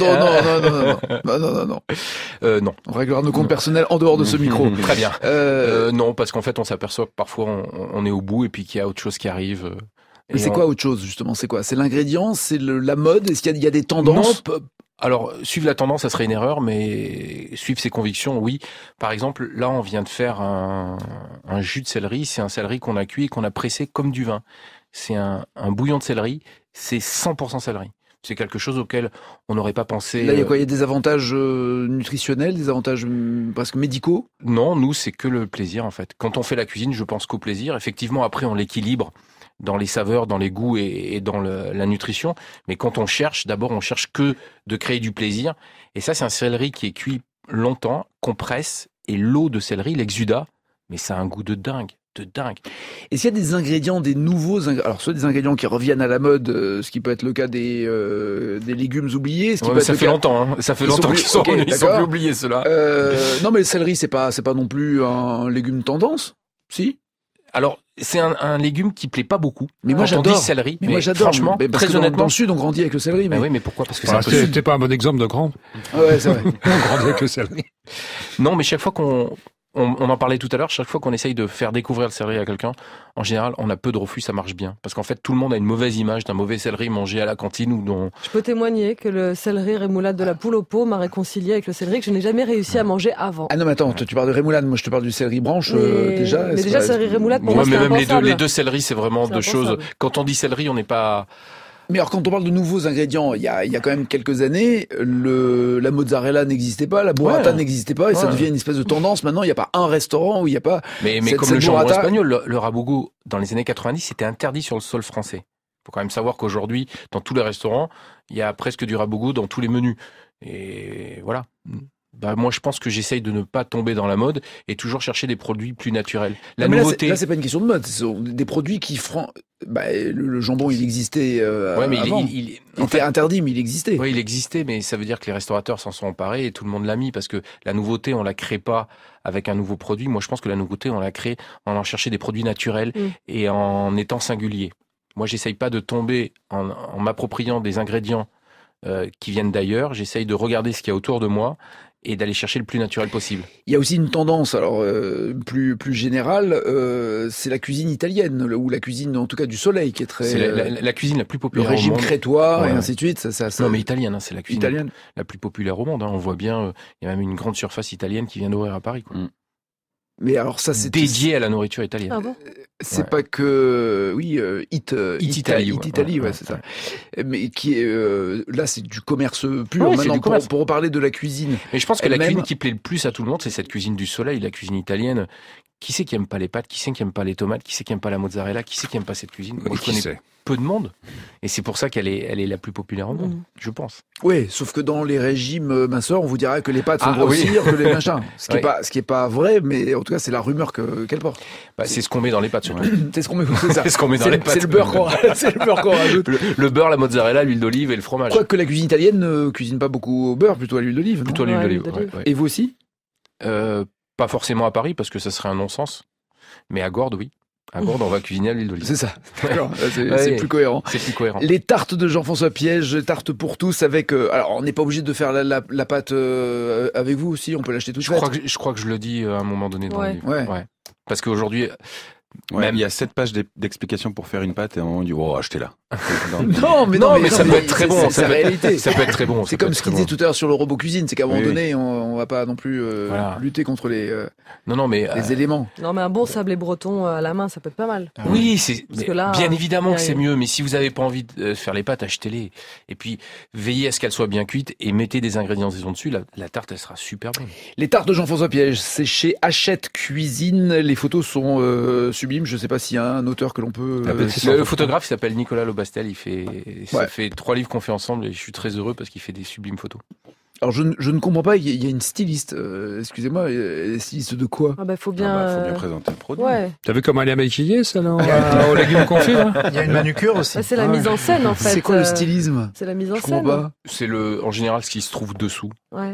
Speaker 4: Non.
Speaker 1: On réglera nos comptes personnels en dehors de ce micro.
Speaker 4: Très bien. Non, parce qu'en fait, on s'aperçoit que parfois, on est au bout et puis qu'il y a autre chose qui arrive.
Speaker 1: Mais c'est quoi autre chose, justement? C'est quoi? C'est l'ingrédient? C'est la mode? Est-ce qu'il y a des tendances?
Speaker 4: Non. Alors, suivre la tendance, ça serait une erreur, mais suivre ses convictions, oui. Par exemple, là, on vient de faire un jus de céleri. C'est un céleri qu'on a cuit et qu'on a pressé comme du vin. C'est un bouillon de céleri. C'est 100% céleri. C'est quelque chose auquel on n'aurait pas pensé.
Speaker 1: Là, il y a quoi? Il y a des avantages nutritionnels, des avantages presque médicaux?
Speaker 4: Non, nous, c'est que le plaisir, en fait. Quand on fait la cuisine, je pense qu'au plaisir. Effectivement, après, on l'équilibre dans les saveurs, dans les goûts et dans la nutrition. Mais quand on cherche, d'abord, on cherche que de créer du plaisir. Et ça, c'est un céleri qui est cuit longtemps, qu'on presse, et l'eau de céleri, l'exudat, mais ça a un goût de dingue.
Speaker 1: Est-ce qu'il y a des ingrédients, des nouveaux alors soit des ingrédients qui reviennent à la mode, ce qui peut être le cas des légumes oubliés,
Speaker 4: ça fait longtemps, hein. Ça fait longtemps qu'ils sont plus oubliés, ceux-là.
Speaker 1: Non, mais le céleri, c'est pas non plus un légume tendance, si?
Speaker 4: Alors, c'est un légume qui plaît pas beaucoup.
Speaker 1: Mais moi j'adore.
Speaker 4: On dit céleri.
Speaker 1: Mais moi j'adore.
Speaker 4: Franchement,
Speaker 1: très honnêtement, dans le sud on grandit avec le céleri.
Speaker 4: Mais oui, mais pourquoi? Parce que c'est
Speaker 3: pas un bon exemple de grand.
Speaker 1: Ouais, c'est vrai.
Speaker 3: On grandit avec le céleri.
Speaker 4: Non, mais chaque fois on en parlait tout à l'heure, chaque fois qu'on essaye de faire découvrir le céleri à quelqu'un, en général, on a peu de refus, ça marche bien. Parce qu'en fait, tout le monde a une mauvaise image d'un mauvais céleri mangé à la cantine ou dont...
Speaker 2: Je peux témoigner que le céleri rémoulade de la poule au pot m'a réconcilié avec le céleri que je n'ai jamais réussi à manger avant.
Speaker 1: Ah non, mais attends, tu parles de rémoulade, moi je te parle du céleri branche, déjà.
Speaker 2: Mais déjà, céleri rémoulade, pour moi, c'est
Speaker 4: même
Speaker 2: impensable.
Speaker 4: les deux céleris, c'est vraiment deux choses. Quand on dit céleri, on n'est pas...
Speaker 1: Mais alors quand on parle de nouveaux ingrédients, il y a quand même quelques années, la mozzarella n'existait pas, la burrata n'existait pas, et ça devient une espèce de tendance. Maintenant, il n'y a pas un restaurant où il n'y a pas.
Speaker 4: Mais comme le jambon espagnol, le rabougou, dans les années 90, c'était interdit sur le sol français. Il faut quand même savoir qu'aujourd'hui, dans tous les restaurants, il y a presque du rabougou dans tous les menus. Et voilà. Moi, je pense que j'essaye de ne pas tomber dans la mode et toujours chercher des produits plus naturels. La nouveauté.
Speaker 1: Là, c'est pas une question de mode. Ce sont des produits qui le jambon, il existait
Speaker 4: mais
Speaker 1: avant. Il était interdit, mais il existait.
Speaker 4: Oui, il existait, mais ça veut dire que les restaurateurs s'en sont emparés et tout le monde l'a mis parce que la nouveauté, on la crée pas avec un nouveau produit. Moi, je pense que la nouveauté, on la crée en allant chercher des produits naturels et en étant singulier. Moi, j'essaye pas de tomber en m'appropriant des ingrédients qui viennent d'ailleurs. J'essaye de regarder ce qu'il y a autour de moi et d'aller chercher le plus naturel possible.
Speaker 1: Il y a aussi une tendance, alors plus générale, c'est la cuisine italienne, ou la cuisine en tout cas du soleil qui est très...
Speaker 4: C'est la cuisine la plus populaire au monde.
Speaker 1: Le régime crétois et ainsi de suite. Ça...
Speaker 4: Non mais italienne, c'est la cuisine la plus populaire au monde. On voit bien, il y a même une grande surface italienne qui vient d'ouvrir à Paris.
Speaker 1: Mais alors ça, c'est
Speaker 4: dédié à la nourriture italienne.
Speaker 2: Ah bon?
Speaker 1: C'est pas que Italie, c'est ça. Mais qui est là, c'est du commerce pur. Maintenant, pour reparler de la cuisine.
Speaker 4: Mais je pense que la cuisine qui plaît le plus à tout le monde, c'est cette cuisine du soleil, la cuisine italienne. Qui c'est qui aime pas les pâtes? Qui c'est qui aime pas les tomates? Qui c'est qui aime pas la mozzarella? Qui c'est qui aime pas cette cuisine? Moi, je connais peu de monde. Et c'est pour ça qu'elle est la plus populaire au monde, je pense.
Speaker 1: Oui, sauf que dans les régimes minceurs, on vous dirait que les pâtes font grossir, que les machins. Ce qui est pas vrai, mais en tout cas, c'est la rumeur qu'elle porte.
Speaker 4: C'est ce qu'on met dans les pâtes, surtout.
Speaker 1: C'est ce qu'on met, c'est ça.
Speaker 4: C'est ce qu'on met dans les pâtes.
Speaker 1: C'est le beurre qu'on rajoute.
Speaker 4: Le beurre, la mozzarella, l'huile d'olive et le fromage.
Speaker 1: Quoique la cuisine italienne ne cuisine pas beaucoup au beurre, plutôt à l'huile d'olive.
Speaker 4: Plutôt à l'huile d'olive.
Speaker 1: Et vous aussi?
Speaker 4: Pas forcément à Paris, parce que ça serait un non-sens. Mais à Gordes, oui. À Gordes, on va cuisiner à l'huile d'olive.
Speaker 1: C'est ça. C'est plus cohérent.
Speaker 4: C'est plus cohérent.
Speaker 1: Les tartes de Jean-François Piège, tartes pour tous avec... alors, on n'est pas obligé de faire la pâte avec vous aussi, on peut l'acheter tout de suite.
Speaker 4: Je crois que je le dis à un moment donné dans le livre.
Speaker 1: Ouais.
Speaker 4: Parce qu'aujourd'hui...
Speaker 5: Même il y a 7 pages d'explications pour faire une pâte et à un moment on dit achetez-la.
Speaker 1: Non, mais
Speaker 4: ça peut être très bon.
Speaker 1: C'est la réalité.
Speaker 4: Ça peut être très bon.
Speaker 1: C'est comme ce qu'il disait tout à l'heure sur le robot cuisine, c'est qu'à un moment donné, on va pas non plus lutter contre les éléments.
Speaker 2: Non, mais un bon sablé breton à la main, ça peut être pas mal.
Speaker 4: Oui, bien évidemment que c'est mieux, mais si vous avez pas envie de faire les pâtes, achetez-les. Et puis veillez à ce qu'elles soient bien cuites et mettez des ingrédients dessus. La tarte, elle sera super bonne.
Speaker 1: Les tartes de Jean-François Piège, c'est chez Hachette Cuisine. Les photos sont sublime. Je sais pas s'il y a un auteur que l'on peut...
Speaker 4: Le photographe, il s'appelle Nicolas Lobastel. Ça fait 3 livres qu'on fait ensemble et je suis très heureux parce qu'il fait des sublimes photos.
Speaker 1: Alors je ne comprends pas, il y a une styliste, excusez-moi, styliste de quoi?
Speaker 2: Faut bien
Speaker 5: présenter le produit.
Speaker 3: T'as vu comment elle est maquillée, celle-là, aux légumes confits, là?
Speaker 12: Il y a une manucure aussi.
Speaker 2: C'est la mise en scène, en fait.
Speaker 1: C'est quoi le stylisme?
Speaker 2: C'est la mise en
Speaker 1: scène.
Speaker 2: Je comprends pas.
Speaker 4: C'est en général ce qui se trouve dessous.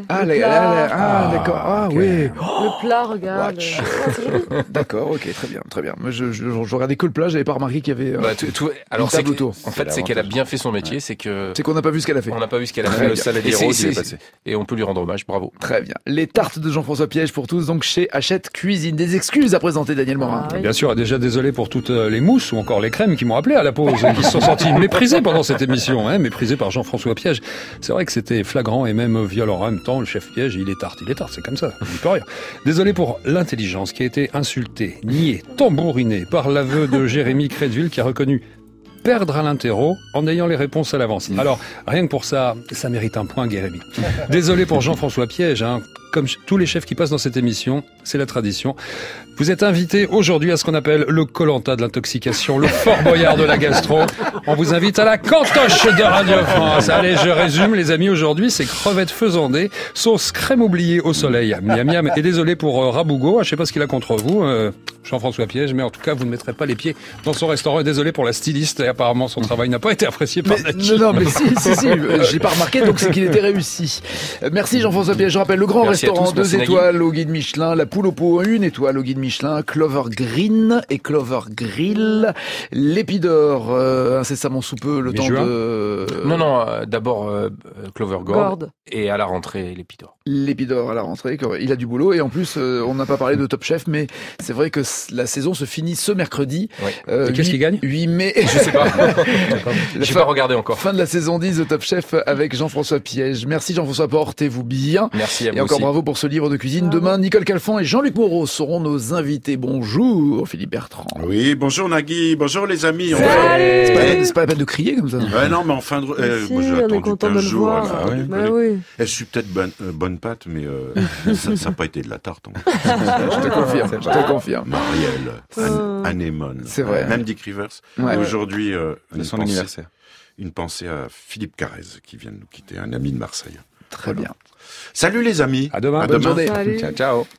Speaker 1: D'accord. Oui.
Speaker 2: Le plat, regarde.
Speaker 1: D'accord, ok, très bien. Moi, je regardais que le plat, j'avais pas remarqué qu'il y avait
Speaker 4: alors
Speaker 1: table autour.
Speaker 4: En fait, c'est qu'elle a bien fait son métier, c'est qu'on
Speaker 1: n'a pas vu ce qu'elle a fait.
Speaker 4: On n'a pas vu ce qu'elle a fait.
Speaker 5: Le saladier rose, il est passé.
Speaker 4: Et on peut lui rendre hommage, bravo.
Speaker 1: Très bien. Les tartes de Jean-François Piège pour tous, donc chez Hachette Cuisine. Des excuses à présenter, Daniel Morin.
Speaker 3: Bien sûr, déjà désolé pour toutes les mousses ou encore les crèmes qui m'ont appelé à la pause, qui se sont sentis méprisés pendant cette émission, méprisés par Jean-François Piège. C'est vrai que c'était flagrant et même violent. En même temps, le chef Piège, il est tarte, c'est comme ça, il peut rien. Désolé pour l'intelligence qui a été insultée, niée, tambourinée par l'aveu de Jérémy Crédville qui a reconnu perdre à l'interro en ayant les réponses à l'avance. Alors, rien que pour ça, ça mérite un point, Guérémy. Désolé pour Jean-François Piège, comme tous les chefs qui passent dans cette émission, c'est la tradition. Vous êtes invité aujourd'hui à ce qu'on appelle le Koh-Lanta de l'intoxication, le Fort Boyard de la gastro. On vous invite à la cantoche de Radio France. Allez, je résume, les amis, aujourd'hui, c'est crevettes faisandées, sauce crème oubliée au soleil. Miam miam. Et désolé pour Rabougo, je sais pas ce qu'il a contre vous, Jean-François Piège, mais en tout cas, vous ne mettrez pas les pieds dans son restaurant. Et désolé pour la styliste, et apparemment, son travail n'a pas été apprécié par Naki.
Speaker 1: Non, mais si, je l'ai pas remarqué, donc c'est qu'il était réussi. Merci Jean-François Piège. Je rappelle le grand restaurant 2 étoiles au guide Michelin, la poule au pot 1 étoile au guide Michelin, Clover Green et Clover Grill, l'Épidore, incessamment sous peu, le temps de...
Speaker 4: Non, d'abord Clover Gourd et à la rentrée l'Épidore.
Speaker 1: l'Épidore à la rentrée. Il a du boulot et en plus, on n'a pas parlé de Top Chef, mais c'est vrai que la saison se finit ce mercredi.
Speaker 3: Et qu'est-ce qui gagne
Speaker 1: 8 mai.
Speaker 4: Je sais pas. J'ai pas regardé encore.
Speaker 1: Fin de la saison 10 de Top Chef avec Jean-François Piège. Merci Jean-François, portez-vous bien.
Speaker 4: Merci à vous
Speaker 1: et encore
Speaker 4: aussi.
Speaker 1: bravo pour ce livre de cuisine. Demain, Nicole Calfan et Jean-Luc Moreau seront nos invités. Bonjour Philippe Bertrand.
Speaker 13: Oui, bonjour Nagui, bonjour les amis.
Speaker 1: C'est pas la peine de crier comme ça.
Speaker 13: Non, mais en fin de... moi, j'ai
Speaker 2: on est
Speaker 13: attendu
Speaker 2: content
Speaker 13: 15
Speaker 2: de le
Speaker 13: jours.
Speaker 2: voir.
Speaker 13: Alors,
Speaker 2: Oui.
Speaker 13: Je suis peut-être bonne pâte, mais ça n'a pas été de la tarte.
Speaker 1: Je te confirme.
Speaker 13: Marielle, Anémone.
Speaker 1: C'est vrai.
Speaker 13: Même Dick Rivers.
Speaker 1: Ouais.
Speaker 13: Et aujourd'hui,
Speaker 5: C'est son anniversaire.
Speaker 13: Une pensée à Philippe Carrez, qui vient de nous quitter, un ami de Marseille.
Speaker 1: Très bien.
Speaker 13: Salut les amis.
Speaker 3: À demain.
Speaker 1: Bonne journée.
Speaker 2: Salut.
Speaker 5: Ciao, ciao.